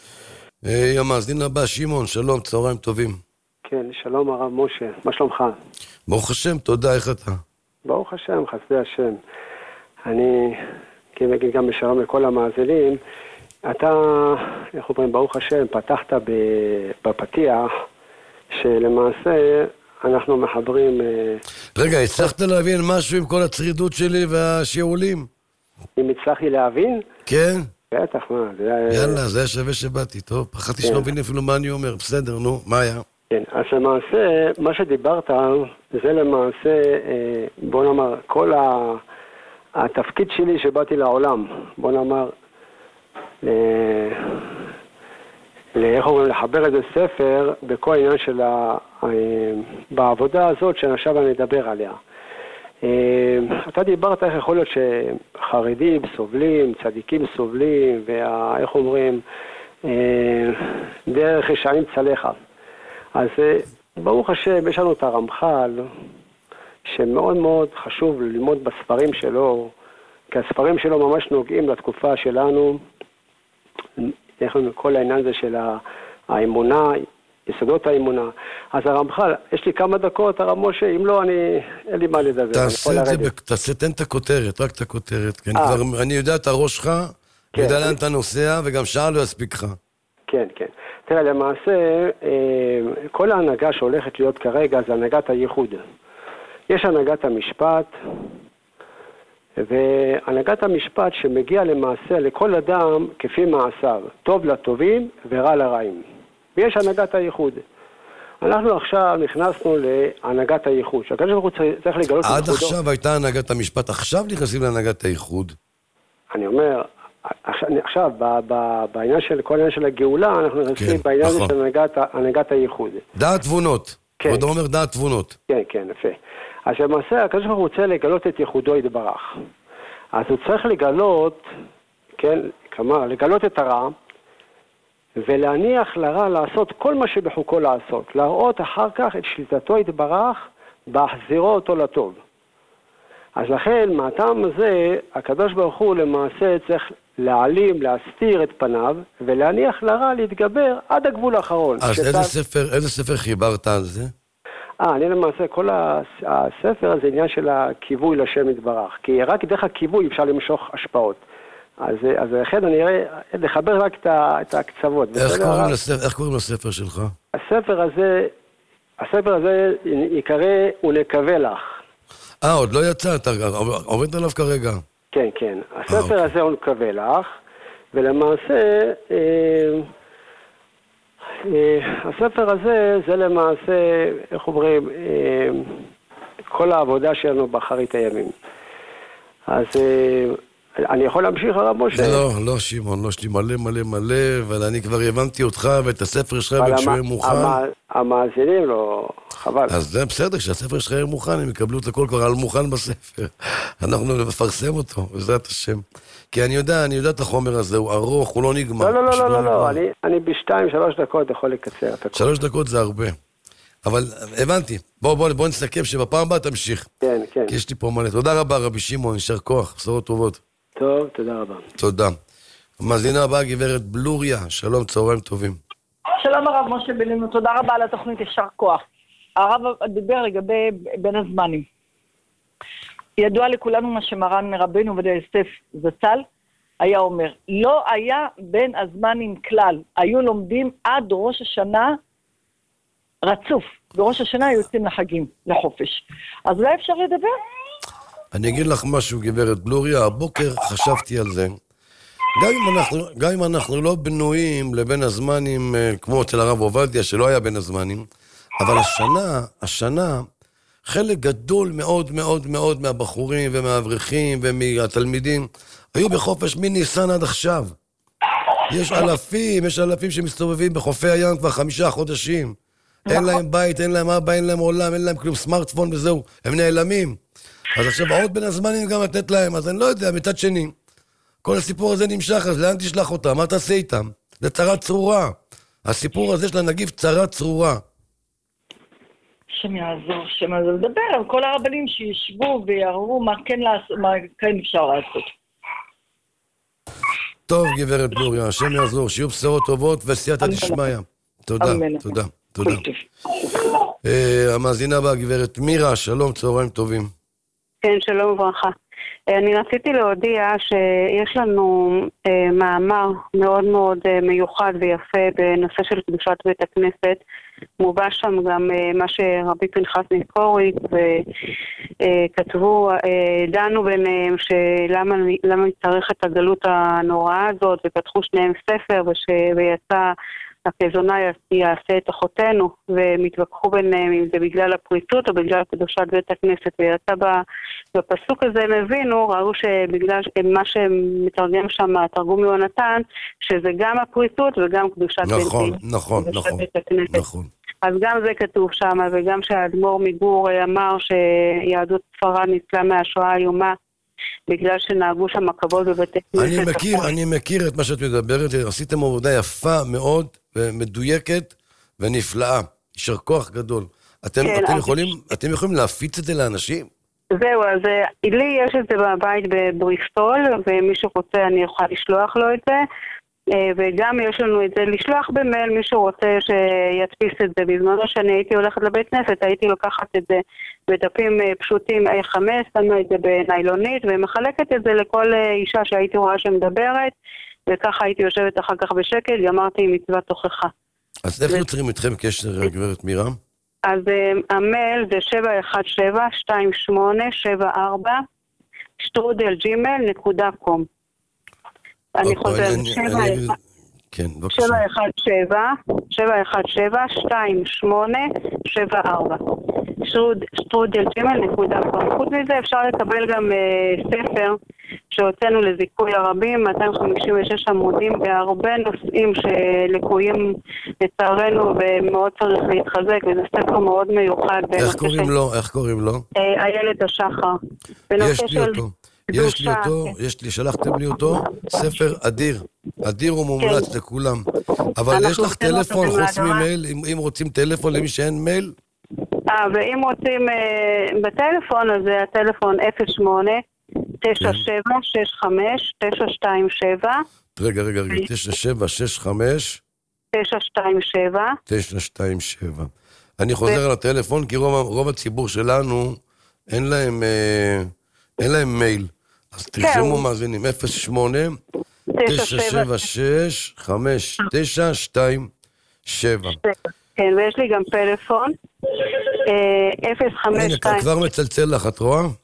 המאזין הבא, שמעון, שלום, צהריים טובים. כן, שלום הרב משה, מה שלומך? ברוך השם, תודה, איך אתה? ברוך השם, חסדי השם. אני, כי מגיד גם בשלום לכל המאזינים, אתה, איך אומרים, ברוך השם, פתחת בפתיח, שלמעשה אנחנו מחברים... רגע, הצלחת להבין משהו עם כל הצרידות שלי והשיעולים? אם הצלחתי להבין? כן. בטח, מה, זה היה... יאללה, זה היה שווה שבאתי, טוב, פחדתי שלא מבין אפילו מה אני אומר, בסדר, נו, מה היה? כן, אז למעשה, מה שדיברת, זה למעשה, בוא נאמר, כל התפקיד שלי שבאתי לעולם, בוא נאמר, איך אומרים, לחבר איזה ספר בכל העניין של ה... בעבודה הזאת שעכשיו אני אדבר עליה. אתה דיברת איך יכול להיות שחרדים סובלים, צדיקים סובלים, ואיך אומרים, דרך רשעים צלחה. אז ברוך השם, יש לנו את הרמח"ל, שמאוד מאוד חשוב ללמוד בספרים שלו, כי הספרים שלו ממש נוגעים לתקופה שלנו, כל העניין הזה של האמונה, יסודות האמונה. אז הרמח"ל, יש לי כמה דקות, הרב משה, אם לא, אני, אין לי מה לדבר. תעשה את זה, תעשה, תן את הכותרת, רק את הכותרת, כי אני יודע את הראש שלך, אני יודע לאן אתה נוסע, וגם שעה לא יספיק לך. כן, כן. תראה, למעשה, כל ההנהגה שהולכת להיות כרגע זה הנהגת הייחוד. יש הנהגת המשפט, והנהגת המשפט שמגיע למעשה לכל אדם כפי מעשיו, טוב לטובים ורע לרעים. ויש הנהגת הייחוד. אנחנו עכשיו נכנסנו להנהגת הייחוד. שהקדוש ברוך הוא צריך לגלות את עד עכשיו הייתה הנהגת המשפט, עכשיו נכנסים להנהגת הייחוד. אני אומר... עכשיו, בעניין של, כל העניין של הגאולה, אנחנו נכנסים בעניין של הנהגת הייחוד. דעת תבונות. כבוד אומר דעת תבונות. כן, כן, יפה. אז למעשה, הקדוש ברוך הוא רוצה לגלות את ייחודו יתברך. אז הוא צריך לגלות, כן, כלומר, לגלות את הרע, ולהניח לרע לעשות כל מה שבחוקו לעשות. להראות אחר כך את שליטתו יתברך, בהחזירו אותו לטוב. אז לכן, מהטעם הזה, הקדוש ברוך הוא למעשה צריך להעלים, להסתיר את פניו, ולהניח לרע להתגבר עד הגבול האחרון. אז שתה... איזה ספר, איזה ספר חיברת על זה? אה, אני למעשה, כל הספר זה עניין של הכיווי לשם יתברך, כי רק דרך הכיווי אפשר למשוך השפעות. אז, אז לכן אני אראה, לחבר רק את, את הקצוות. איך קוראים, לספר, איך קוראים לספר שלך? הספר הזה, הספר הזה יקרא ונקווה לך. אה, עוד לא יצא, אתה עובד עליו כרגע. כן, כן. הספר הזה הוא נקווה לך, ולמעשה, אה, אה, הספר הזה, זה למעשה, איך אומרים, אה, כל העבודה שלנו באחרית הימים. אז אה, אני יכול להמשיך הרב משה? לא, לא שמעון, לא, יש לי מלא מלא מלא, אבל אני כבר הבנתי אותך ואת הספר שלך, וכשהוא יהיה מוכן... המאזינים לא... חבל. אז זה בסדר, כשהספר שלך יהיה מוכן, הם יקבלו את הכל כבר על מוכן בספר. אנחנו נפרסם אותו, בעזרת השם. כי אני יודע, אני יודע את החומר הזה, הוא ארוך, הוא לא נגמר. לא, לא, לא, לא, לא, אני, אני בשתיים, שלוש דקות יכול לקצר את הכל. שלוש דקות זה הרבה. אבל הבנתי. בואו, בואו, בואו נסכם שבפעם הבאה תמשיך. כן, כן. כי יש לי פה מלא. תודה רבה, רבי שמעון, יישר כוח, בשורות טובות. טוב, תודה רבה. תודה. המאזינה הבאה, גברת בלוריה, שלום, צהריים טובים. שלום הרב משה בלינו, תודה רבה על התוכנית, יישר כוח. הרב דיבר לגבי בין הזמנים. ידוע לכולנו מה שמרן רבנו עובדיה יוסף זצ"ל היה אומר, לא היה בין הזמנים כלל, היו לומדים עד ראש השנה רצוף, בראש השנה היו יוצאים לחגים, לחופש. אז אולי אפשר לדבר? אני אגיד לך משהו, גברת בלוריה, הבוקר חשבתי על זה. גם אם אנחנו, גם אם אנחנו לא בנויים לבין הזמנים, כמו אצל הרב עובדיה, שלא היה בין הזמנים, אבל השנה, השנה, חלק גדול מאוד מאוד מאוד מהבחורים ומהאברכים ומהתלמידים, היו בחופש מניסן עד עכשיו. יש אלפים, יש אלפים שמסתובבים בחופי הים כבר חמישה חודשים. אין להם בית, אין להם אבא, אין להם עולם, אין להם כלום סמארטפון וזהו, הם נעלמים. אז עכשיו עוד בין הזמנים גם לתת להם, אז אני לא יודע, מצד שני, כל הסיפור הזה נמשך, אז לאן תשלח אותם? מה תעשה איתם? זה צרה צרורה. הסיפור הזה של הנגיף צרה צרורה. שם יעזור, שם יעזור. לדבר על כל הרבנים שישבו ויראו מה כן, לעשות, מה כן אפשר לעשות. טוב, גברת בלוריה, השם יעזור, שיהיו בשורות טובות וסייעתא דשמיא. תודה, תודה, תודה. המאזינה הבאה, גברת מירה, שלום, צהריים טובים. כן, שלום וברכה. אני רציתי להודיע שיש לנו אה, מאמר מאוד מאוד אה, מיוחד ויפה בנושא של קדושת בית הכנסת. מובא שם גם אה, מה שרבי פנחס ניסקורי וכתבו, אה, אה, דנו ביניהם שלמה למה צריך את הגלות הנוראה הזאת, ופתחו שניהם ספר וש, ויצא הכזונה יעשה את אחותינו, ומתווכחו ביניהם אם זה בגלל הפריצות או בגלל קדושת בית הכנסת, ויצא בפסוק הזה הם הבינו, ראו שבגלל מה שמתרגם שם התרגום יונתן, שזה גם הפריצות וגם קדושת נכון, בית, נכון, נכון, בית הכנסת. נכון. אז גם זה כתוב שם, וגם שהאדמו"ר מגור אמר שיהדות ספרד ניצלה מהשואה האיומה, בגלל שנהגו שם כבוד בבתי כנסת. אני מכיר, אני מכיר את מה שאת מדברת, עשיתם עבודה יפה מאוד, ומדויקת ונפלאה. יישר כוח גדול. אתם, כן, אתם, אז... יכולים, אתם יכולים להפיץ את זה לאנשים? זהו, אז לי יש את זה בבית בבריסטול, ומי שרוצה אני אוכל לשלוח לו את זה, וגם יש לנו את זה לשלוח במייל, מי שרוצה שידפיס את זה. בזמנו שאני הייתי הולכת לבית כנסת, הייתי לוקחת את זה בדפים פשוטים איי חמש, שמה את זה בניילונית, ומחלקת את זה לכל אישה שהייתי רואה שמדברת, וככה הייתי יושבת אחר כך בשקט, גמרתי עם מצוות תוכחה. אז איך יוצרים איתכם קשר, גברת מירה? אז המייל זה שבע אחת שבע שתיים שמונה שבע ארבע שטרודל ג'ימייל נקודה קום. אני חוזרת, שבע אחת שבע שבע אחת שבע שתיים שמונה שבע ארבע שטרודל ג'ימייל נקודה קום. חוץ מזה אפשר לקבל גם ספר שהוצאנו לזיכוי הרבים, מאתיים חמישים ושש עמודים, בהרבה נושאים שלקויים לצערנו, ומאוד צריך להתחזק, וזה ספר מאוד מיוחד. איך קוראים לו? איך קוראים לו? איילת השחר. יש לי אותו. יש לי אותו, יש לי, שלחתם לי אותו, ספר אדיר, אדיר ומומלץ לכולם. אבל יש לך טלפון חוץ ממייל, אם רוצים טלפון למי שאין מייל? אה, ואם רוצים בטלפון, אז זה הטלפון אפס שמונה תשע שבע שש חמש תשע שתיים שבע. רגע, רגע, רגע, תשע שבע שש חמש תשע שתיים שבע תשע שתיים שבע. אני חוזר על הטלפון, כי רוב הציבור שלנו אין להם אין להם מייל. אז תרשמו מאזינים, אפס שמונה תשע שבע שש חמש תשע שתיים שבע. כן, ויש לי גם פלאפון, אפס חמש שתיים. הנה, כבר מצלצל לך, את רואה?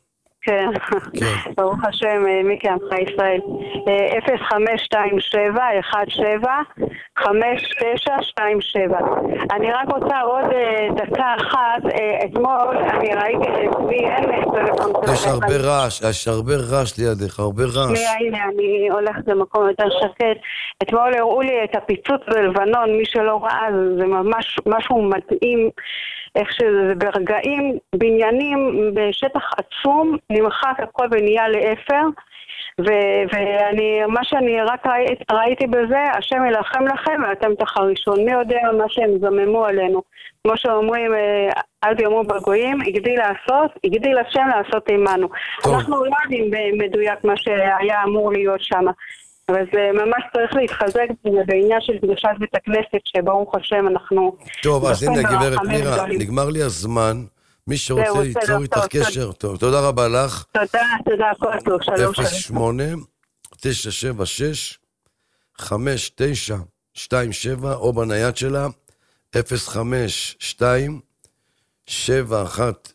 כן, ברוך השם, מי כעמך ישראל. אפס חמש שתיים שבע אחת שבע חמש תשע שתיים שבע. אני רק רוצה עוד דקה אחת. אתמול אני ראיתי לי אין טלפון. יש הרבה רעש, יש הרבה רעש לידך, הרבה רעש. הנה, אני הולכת למקום יותר שקט. אתמול הראו לי את הפיצוץ בלבנון, מי שלא ראה, זה ממש משהו מדהים. איך שזה ברגעים, בניינים בשטח עצום, נמחק הכל ונהיה לאפר, ואני, מה שאני רק ראית, ראיתי בזה, השם ילחם לכם ואתם תחרישון. מי יודע מה שהם זממו עלינו. כמו שאומרים, אל תאמרו בגויים, הגדיל לעשות, הגדיל השם לעשות עמנו. אנחנו לא יודעים במדויק מה שהיה אמור להיות שם. אבל זה ממש צריך להתחזק בעניין של קדושת בית הכנסת, שברוך השם אנחנו... טוב, אז הנה גברת מירה, נגמר לי הזמן. מי שרוצה ליצור איתך קשר, טוב, תודה רבה לך. תודה, תודה, כל טוב, שלום. אפס שמונה תשע שבע שש חמש תשע שתיים שבע, או בנייד שלה, אפס חמש שתיים שבע אחת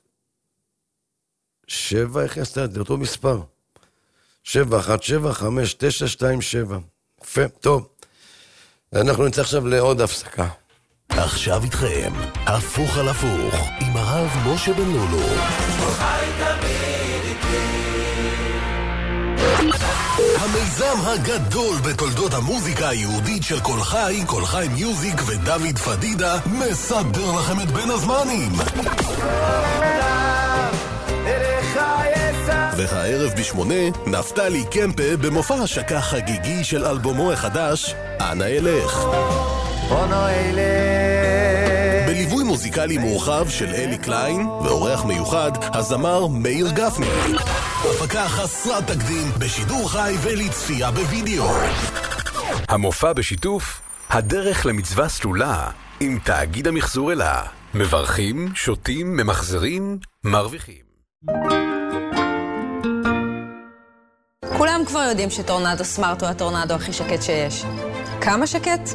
שבע, איך יעשתה את זה? אותו מספר. שבע אחת שבע חמש תשע שתיים שבע. יפה, טוב. אנחנו נצא עכשיו לעוד הפסקה. עכשיו איתכם, הפוך על הפוך, עם הרב משה בן לולו. המיזם הגדול בתולדות המוזיקה היהודית של כל חי, כל חי מיוזיק ודוד פדידה מסדר לכם את בין הזמנים. והערב בשמונה, נפתלי קמפה במופע השקה חגיגי של אלבומו החדש, אנה אלך. בליווי מוזיקלי מורחב של אלי קליין ואורח מיוחד, הזמר מאיר גפני. הפקה חסרת תקדים בשידור חי ולצפייה בווידאו. המופע בשיתוף הדרך למצווה סלולה עם תאגיד המחזור אלה. מברכים, שותים, ממחזרים, מרוויחים. כולם כבר יודעים שטורנדו סמארט הוא הטורנדו הכי שקט שיש. כמה שקט?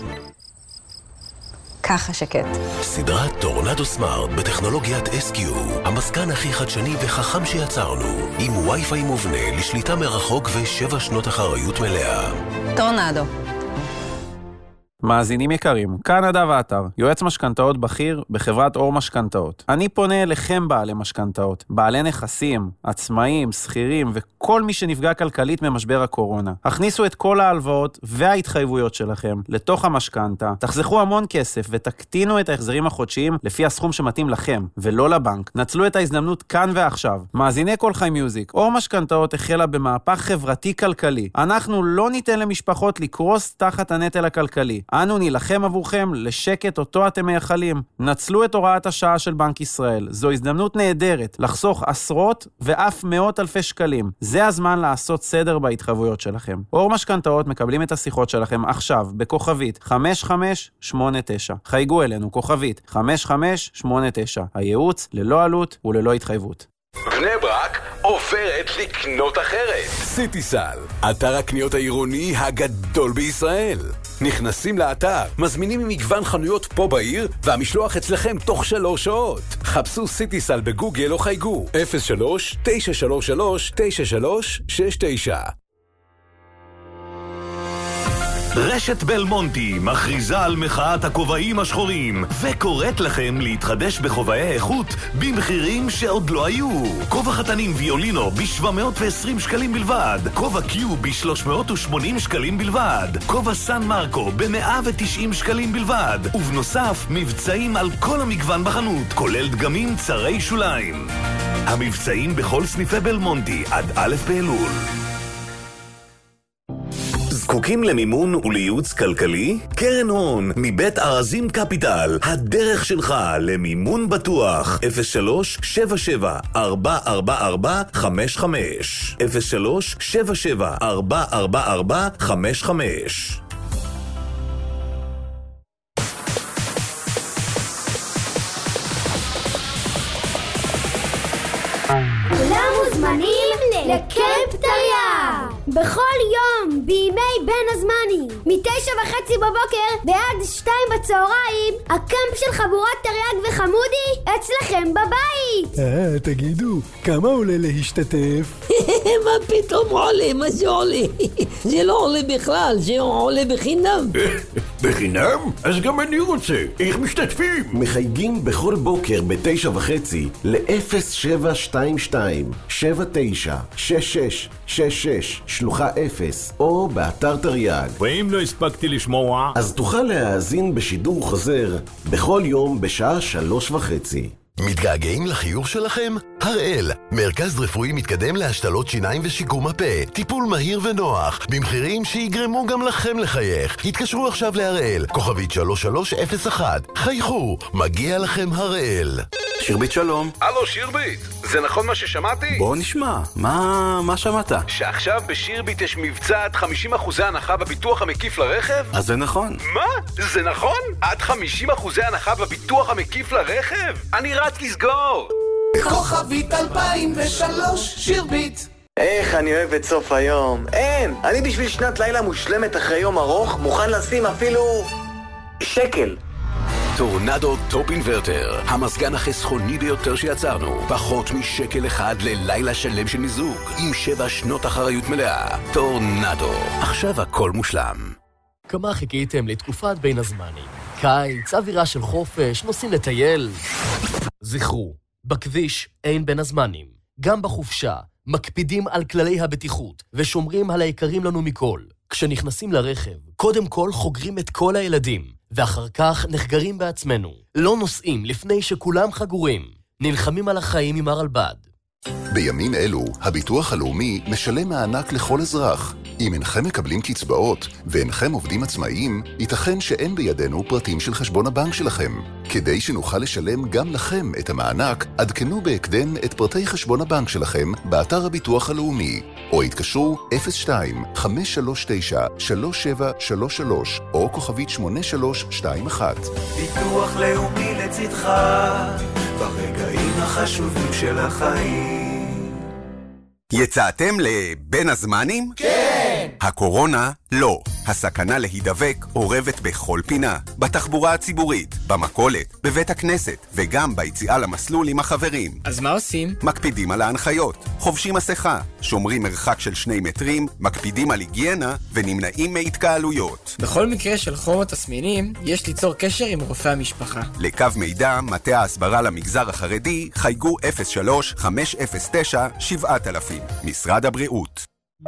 ככה שקט. סדרת טורנדו סמארט בטכנולוגיית אס קיו, המסקן הכי חדשני וחכם שיצרנו, עם וי-פיי מובנה לשליטה מרחוק ושבע שנות אחריות מלאה. טורנדו. מאזינים יקרים, כאן נדב עטר, יועץ משכנתאות בכיר בחברת אור משכנתאות. אני פונה אליכם בעלי משכנתאות, בעלי נכסים, עצמאים, שכירים וכל מי שנפגע כלכלית ממשבר הקורונה. הכניסו את כל ההלוואות וההתחייבויות שלכם לתוך המשכנתה, תחזכו המון כסף ותקטינו את ההחזרים החודשיים לפי הסכום שמתאים לכם ולא לבנק. נצלו את ההזדמנות כאן ועכשיו. מאזיני כל חי מיוזיק, אור משכנתאות החלה במהפך חברתי כלכלי. אנחנו לא ניתן למשפחות לקרוס תחת הנטל הכלכלי. אנו נילחם עבורכם לשקט אותו אתם מייחלים. נצלו את הוראת השעה של בנק ישראל. זו הזדמנות נהדרת לחסוך עשרות ואף מאות אלפי שקלים. זה הזמן לעשות סדר בהתחייבויות שלכם. אור משכנתאות מקבלים את השיחות שלכם עכשיו בכוכבית חמש חמש שמונה תשע. חייגו אלינו כוכבית חמש חמש שמונה תשע. הייעוץ ללא עלות וללא התחייבות. בני ברק עוברת לקנות אחרת. סיטיסל, אתר הקניות העירוני הגדול בישראל. נכנסים לאתר, מזמינים ממגוון חנויות פה בעיר, והמשלוח אצלכם תוך שלוש שעות. חפשו סיטיסל בגוגל או חייגו אפס שלוש תשע שלוש שלוש תשע שלוש שש תשע. רשת בלמונטי מכריזה על מחאת הכובעים השחורים וקוראת לכם להתחדש בכובעי איכות במחירים שעוד לא היו. כובע חתנים ויולינו ב-שבע מאות ועשרים שקלים בלבד, כובע קיו ב-שלוש מאות ושמונים שקלים בלבד, כובע סן מרקו ב-מאה ותשעים שקלים בלבד, ובנוסף מבצעים על כל המגוון בחנות, כולל דגמים צרי שוליים. המבצעים בכל סניפי בלמונטי עד א' באלול. זקוקים למימון ולייעוץ כלכלי? קרן הון מבית ארזים קפיטל, הדרך שלך למימון בטוח. אפס שלוש שבע שבע ארבע ארבע ארבע חמש חמש אפס שלוש שבע שבע ארבע ארבע ארבע חמש חמש. כולם מוזמנים לקמפ טריה בכל יום, בימי בין הזמנים, מתשע וחצי בבוקר ועד שתיים בצהריים, הקמפ של חבורת תרי"ג וחמודי אצלכם בבית. אה, תגידו, כמה עולה להשתתף? מה פתאום עולה? מה זה עולה? זה לא עולה בכלל, זה עולה בחינם. בחינם? אז גם אני רוצה. איך משתתפים? מחייגים בכל בוקר בתשע וחצי ל-אפס שבע שתיים שתיים שבע תשע שש שש שש שש שלוחה אפס או באתר תרי"ג. ואם לא הספקתי לשמוע? אז תוכל להאזין בשידור חוזר בכל יום בשעה שלוש וחצי. מתגעגעים לחיוך שלכם? הראל, מרכז רפואי מתקדם להשתלות שיניים ושיקום הפה. טיפול מהיר ונוח, במחירים שיגרמו גם לכם לחייך. התקשרו עכשיו להראל, כוכבית שלוש שלוש אפס אחת. חייכו, מגיע לכם הראל. שירבית שלום. הלו שירבית, זה נכון מה ששמעתי? בוא נשמע, מה, מה שמעת? שעכשיו בשירבית יש מבצע עד חמישים אחוזי הנחה בביטוח המקיף לרכב? אז זה נכון. מה? זה נכון? עד חמישים אחוזי הנחה בביטוח המקיף לרכב? אני רץ לסגור! כוכבית אלפיים ושלוש, שירבית. איך אני אוהב את סוף היום. אין, אני בשביל שנת לילה מושלמת אחרי יום ארוך מוכן לשים אפילו שקל. טורנדו טופ אינברטר, המזגן החסכוני ביותר שיצרנו. פחות משקל אחד ללילה שלם של מיזוג, עם שבע שנות אחריות מלאה. טורנדו, עכשיו הכל מושלם. כמה חיכיתם לתקופת בין הזמנים? קיץ, אווירה של חופש, נוסעים לטייל. זכרו, בכביש אין בין הזמנים. גם בחופשה, מקפידים על כללי הבטיחות ושומרים על היקרים לנו מכל. כשנכנסים לרכב, קודם כל חוגרים את כל הילדים, ואחר כך נחגרים בעצמנו. לא נוסעים לפני שכולם חגורים. נלחמים על החיים עם הרלב"ד. בימים אלו, הביטוח הלאומי משלם מענק לכל אזרח. אם אינכם מקבלים קצבאות ואינכם עובדים עצמאיים, ייתכן שאין בידינו פרטים של חשבון הבנק שלכם. כדי שנוכל לשלם גם לכם את המענק, עדכנו בהקדם את פרטי חשבון הבנק שלכם באתר הביטוח הלאומי, או התקשרו אפס שתיים חמש שלוש תשע שלוש שבע שלוש שלוש או כוכבית שמונה שלוש שתיים אחת. ביטוח לאומי לצדך ברגעים החשובים של החיים. יצאתם לבין הזמנים? כן! הקורונה? לא. הסכנה להידבק אורבת בכל פינה. בתחבורה הציבורית, במכולת, בבית הכנסת, וגם ביציאה למסלול עם החברים. אז מה עושים? מקפידים על ההנחיות, חובשים מסכה, שומרים מרחק של שני מטרים, מקפידים על היגיינה ונמנעים מהתקהלויות. בכל מקרה של חום או תסמינים, יש ליצור קשר עם רופא המשפחה. לקו מידע, מטה ההסברה למגזר החרדי, חייגו אפס שלוש חמש אפס תשע שבע אלפים. משרד הבריאות.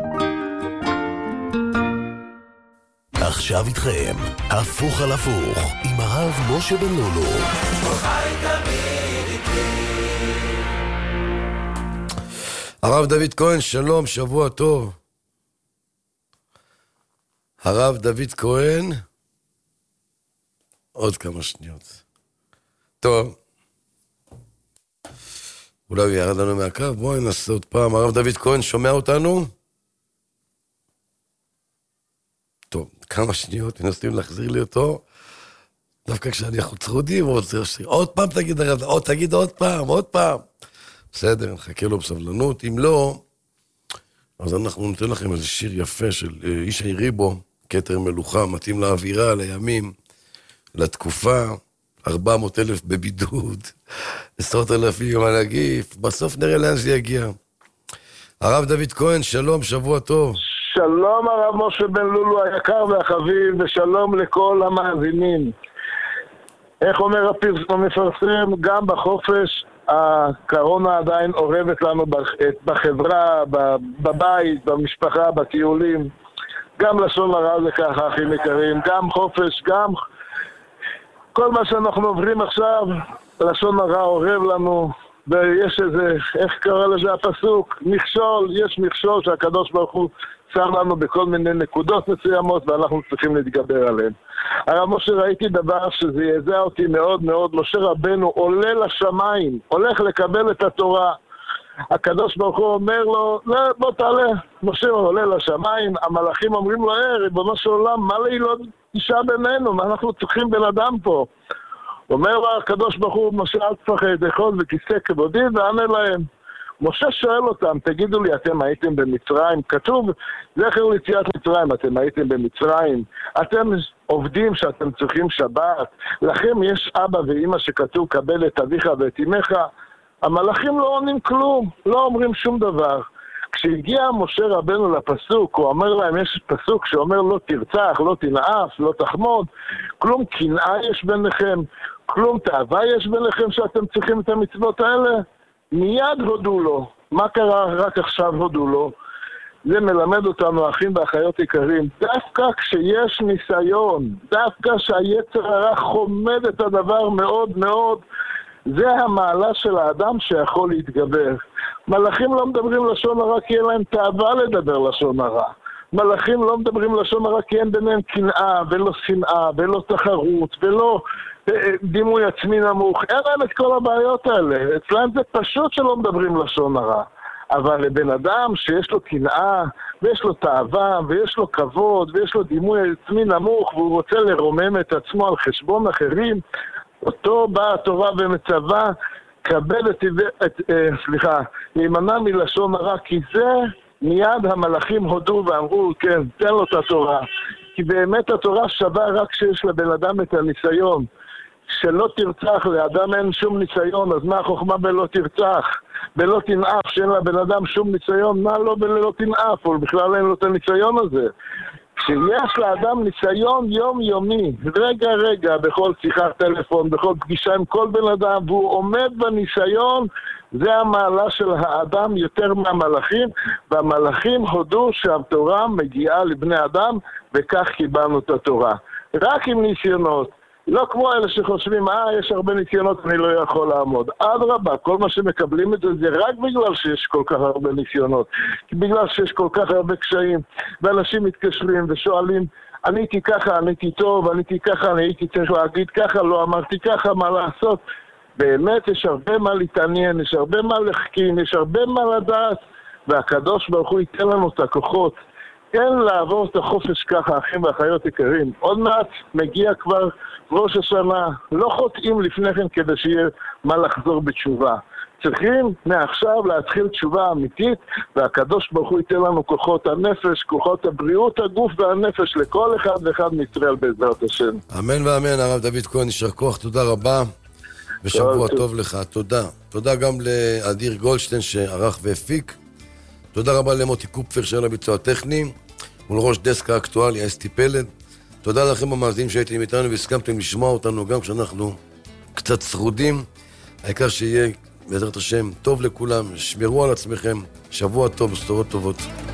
עכשיו איתכם, הפוך על הפוך, עם הרב משה בן לולו. הרב דוד כהן, שלום, שבוע טוב. הרב דוד כהן, עוד כמה שניות. טוב. אולי הוא ירד לנו מהקו, בואי ננסה עוד פעם. הרב דוד כהן, שומע אותנו? טוב, כמה שניות, מנסים להחזיר לי אותו. דווקא כשאני חוצרודי, הוא רוצה לשיר. עוד פעם תגיד, הרב, עוד תגיד עוד פעם, עוד פעם. בסדר, נחכה לו בסבלנות. אם לא, אז אנחנו ניתן לכם איזה שיר יפה של איש היריבו, כתר מלוכה, מתאים לאווירה, לימים, לתקופה, ארבע מאות אלף בבידוד, עשרות אלפים על הגיף, בסוף נראה לאן זה יגיע. הרב דוד כהן, שלום, שבוע טוב. שלום הרב משה בן לולו היקר והחביב, ושלום לכל המאזינים. איך אומר הפרסום המפרסם, גם בחופש הקורונה עדיין אורבת לנו בחברה, בבית, במשפחה, בטיולים. גם לשון הרע זה ככה, אחים יקרים, גם חופש, גם כל מה שאנחנו עוברים עכשיו, לשון הרע אורב לנו, ויש איזה, איך קרא לזה הפסוק, מכשול, יש מכשול שהקדוש ברוך הוא שם לנו בכל מיני נקודות מסוימות, ואנחנו צריכים להתגבר עליהן. הרב משה, ראיתי דבר שזה יזע אותי מאוד מאוד, משה רבנו עולה לשמיים, הולך לקבל את התורה. הקדוש ברוך הוא אומר לו, לא, בוא תעלה. משה עולה לשמיים, המלאכים אומרים לו, אה, ריבונו של עולם, מה לי לא אישה בינינו? מה אנחנו צריכים בן אדם פה? אומר לו הקדוש ברוך הוא, משה אל תפחד, אכול וכיסא כבודי, וענה להם. משה שואל אותם, תגידו לי, אתם הייתם במצרים? כתוב, זכר ליציאת מצרים, אתם הייתם במצרים? אתם עובדים שאתם צריכים שבת? לכם יש אבא ואמא שכתוב, קבל את אביך ואת אמך? המלאכים לא עונים כלום, לא אומרים שום דבר. כשהגיע משה רבנו לפסוק, הוא אומר להם, יש פסוק שאומר לא תרצח, לא תנאף, לא תחמוד, כלום קנאה יש ביניכם, כלום תאווה יש ביניכם שאתם צריכים את המצוות האלה? מיד הודו לו. מה קרה רק עכשיו הודו לו? זה מלמד אותנו, אחים ואחיות יקרים, דווקא כשיש ניסיון, דווקא שהיצר הרע חומד את הדבר מאוד מאוד, זה המעלה של האדם שיכול להתגבר. מלאכים לא מדברים לשון הרע כי אין להם תאווה לדבר לשון הרע. מלאכים לא מדברים לשון הרע כי אין ביניהם קנאה ולא שנאה ולא תחרות ולא דימוי עצמי נמוך. אין להם את כל הבעיות האלה. אצלם זה פשוט שלא מדברים לשון הרע. אבל לבן אדם שיש לו קנאה ויש לו תאווה ויש לו כבוד ויש לו דימוי עצמי נמוך והוא רוצה לרומם את עצמו על חשבון אחרים, אותו באה התורה ומצווה, קבל את, את אה, סליחה, להימנע מלשון הרע, כי זה מיד המלאכים הודו ואמרו, כן, תן לו את התורה. כי באמת התורה שווה רק כשיש לבן אדם את הניסיון. שלא תרצח, לאדם אין שום ניסיון, אז מה החוכמה בלא תרצח? בלא תנאף, שאין לבן אדם שום ניסיון, מה לא בלא תנאף? או בכלל אין לו את הניסיון הזה. כשיש לאדם ניסיון יומיומי, רגע רגע, בכל שיחת טלפון, בכל פגישה עם כל בן אדם, והוא עומד בניסיון, זה המעלה של האדם יותר מהמלאכים, והמלאכים הודו שהתורה מגיעה לבני אדם, וכך קיבלנו את התורה. רק עם ניסיונות. לא כמו אלה שחושבים, אה, יש הרבה ניסיונות, אני לא יכול לעמוד. אדרבה, כל מה שמקבלים את זה, זה רק בגלל שיש כל כך הרבה ניסיונות. בגלל שיש כל כך הרבה קשיים. ואנשים מתקשרים ושואלים, אני הייתי ככה, אני הייתי טוב, אני הייתי ככה, אני הייתי צריך להגיד ככה, לא אמרתי ככה, מה לעשות? באמת יש הרבה מה להתעניין, יש הרבה מה לחכים, יש הרבה מה לדעת, והקדוש ברוך הוא ייתן לנו את הכוחות. כן לעבור את החופש ככה, אחים ואחיות יקרים. עוד מעט מגיע כבר ראש השנה, לא חוטאים לפני כן כדי שיהיה מה לחזור בתשובה. צריכים מעכשיו להתחיל תשובה אמיתית, והקדוש ברוך הוא ייתן לנו כוחות הנפש, כוחות הבריאות, הגוף והנפש, לכל אחד ואחד מישראל בעזרת השם. אמן ואמן, הרב דוד כהן, יישר כוח, תודה רבה, ושבוע טוב לך, תודה. תודה גם לאדיר גולדשטיין שערך והפיק, תודה רבה למוטי קופפר של הביצוע הטכני, מול ראש דסק האקטואליה אסתי פלד. תודה לכם המאזינים שהייתם איתנו והסכמתם לשמוע אותנו גם כשאנחנו קצת שרודים. העיקר שיהיה בעזרת השם טוב לכולם, שמרו על עצמכם, שבוע טוב, בשורות טובות.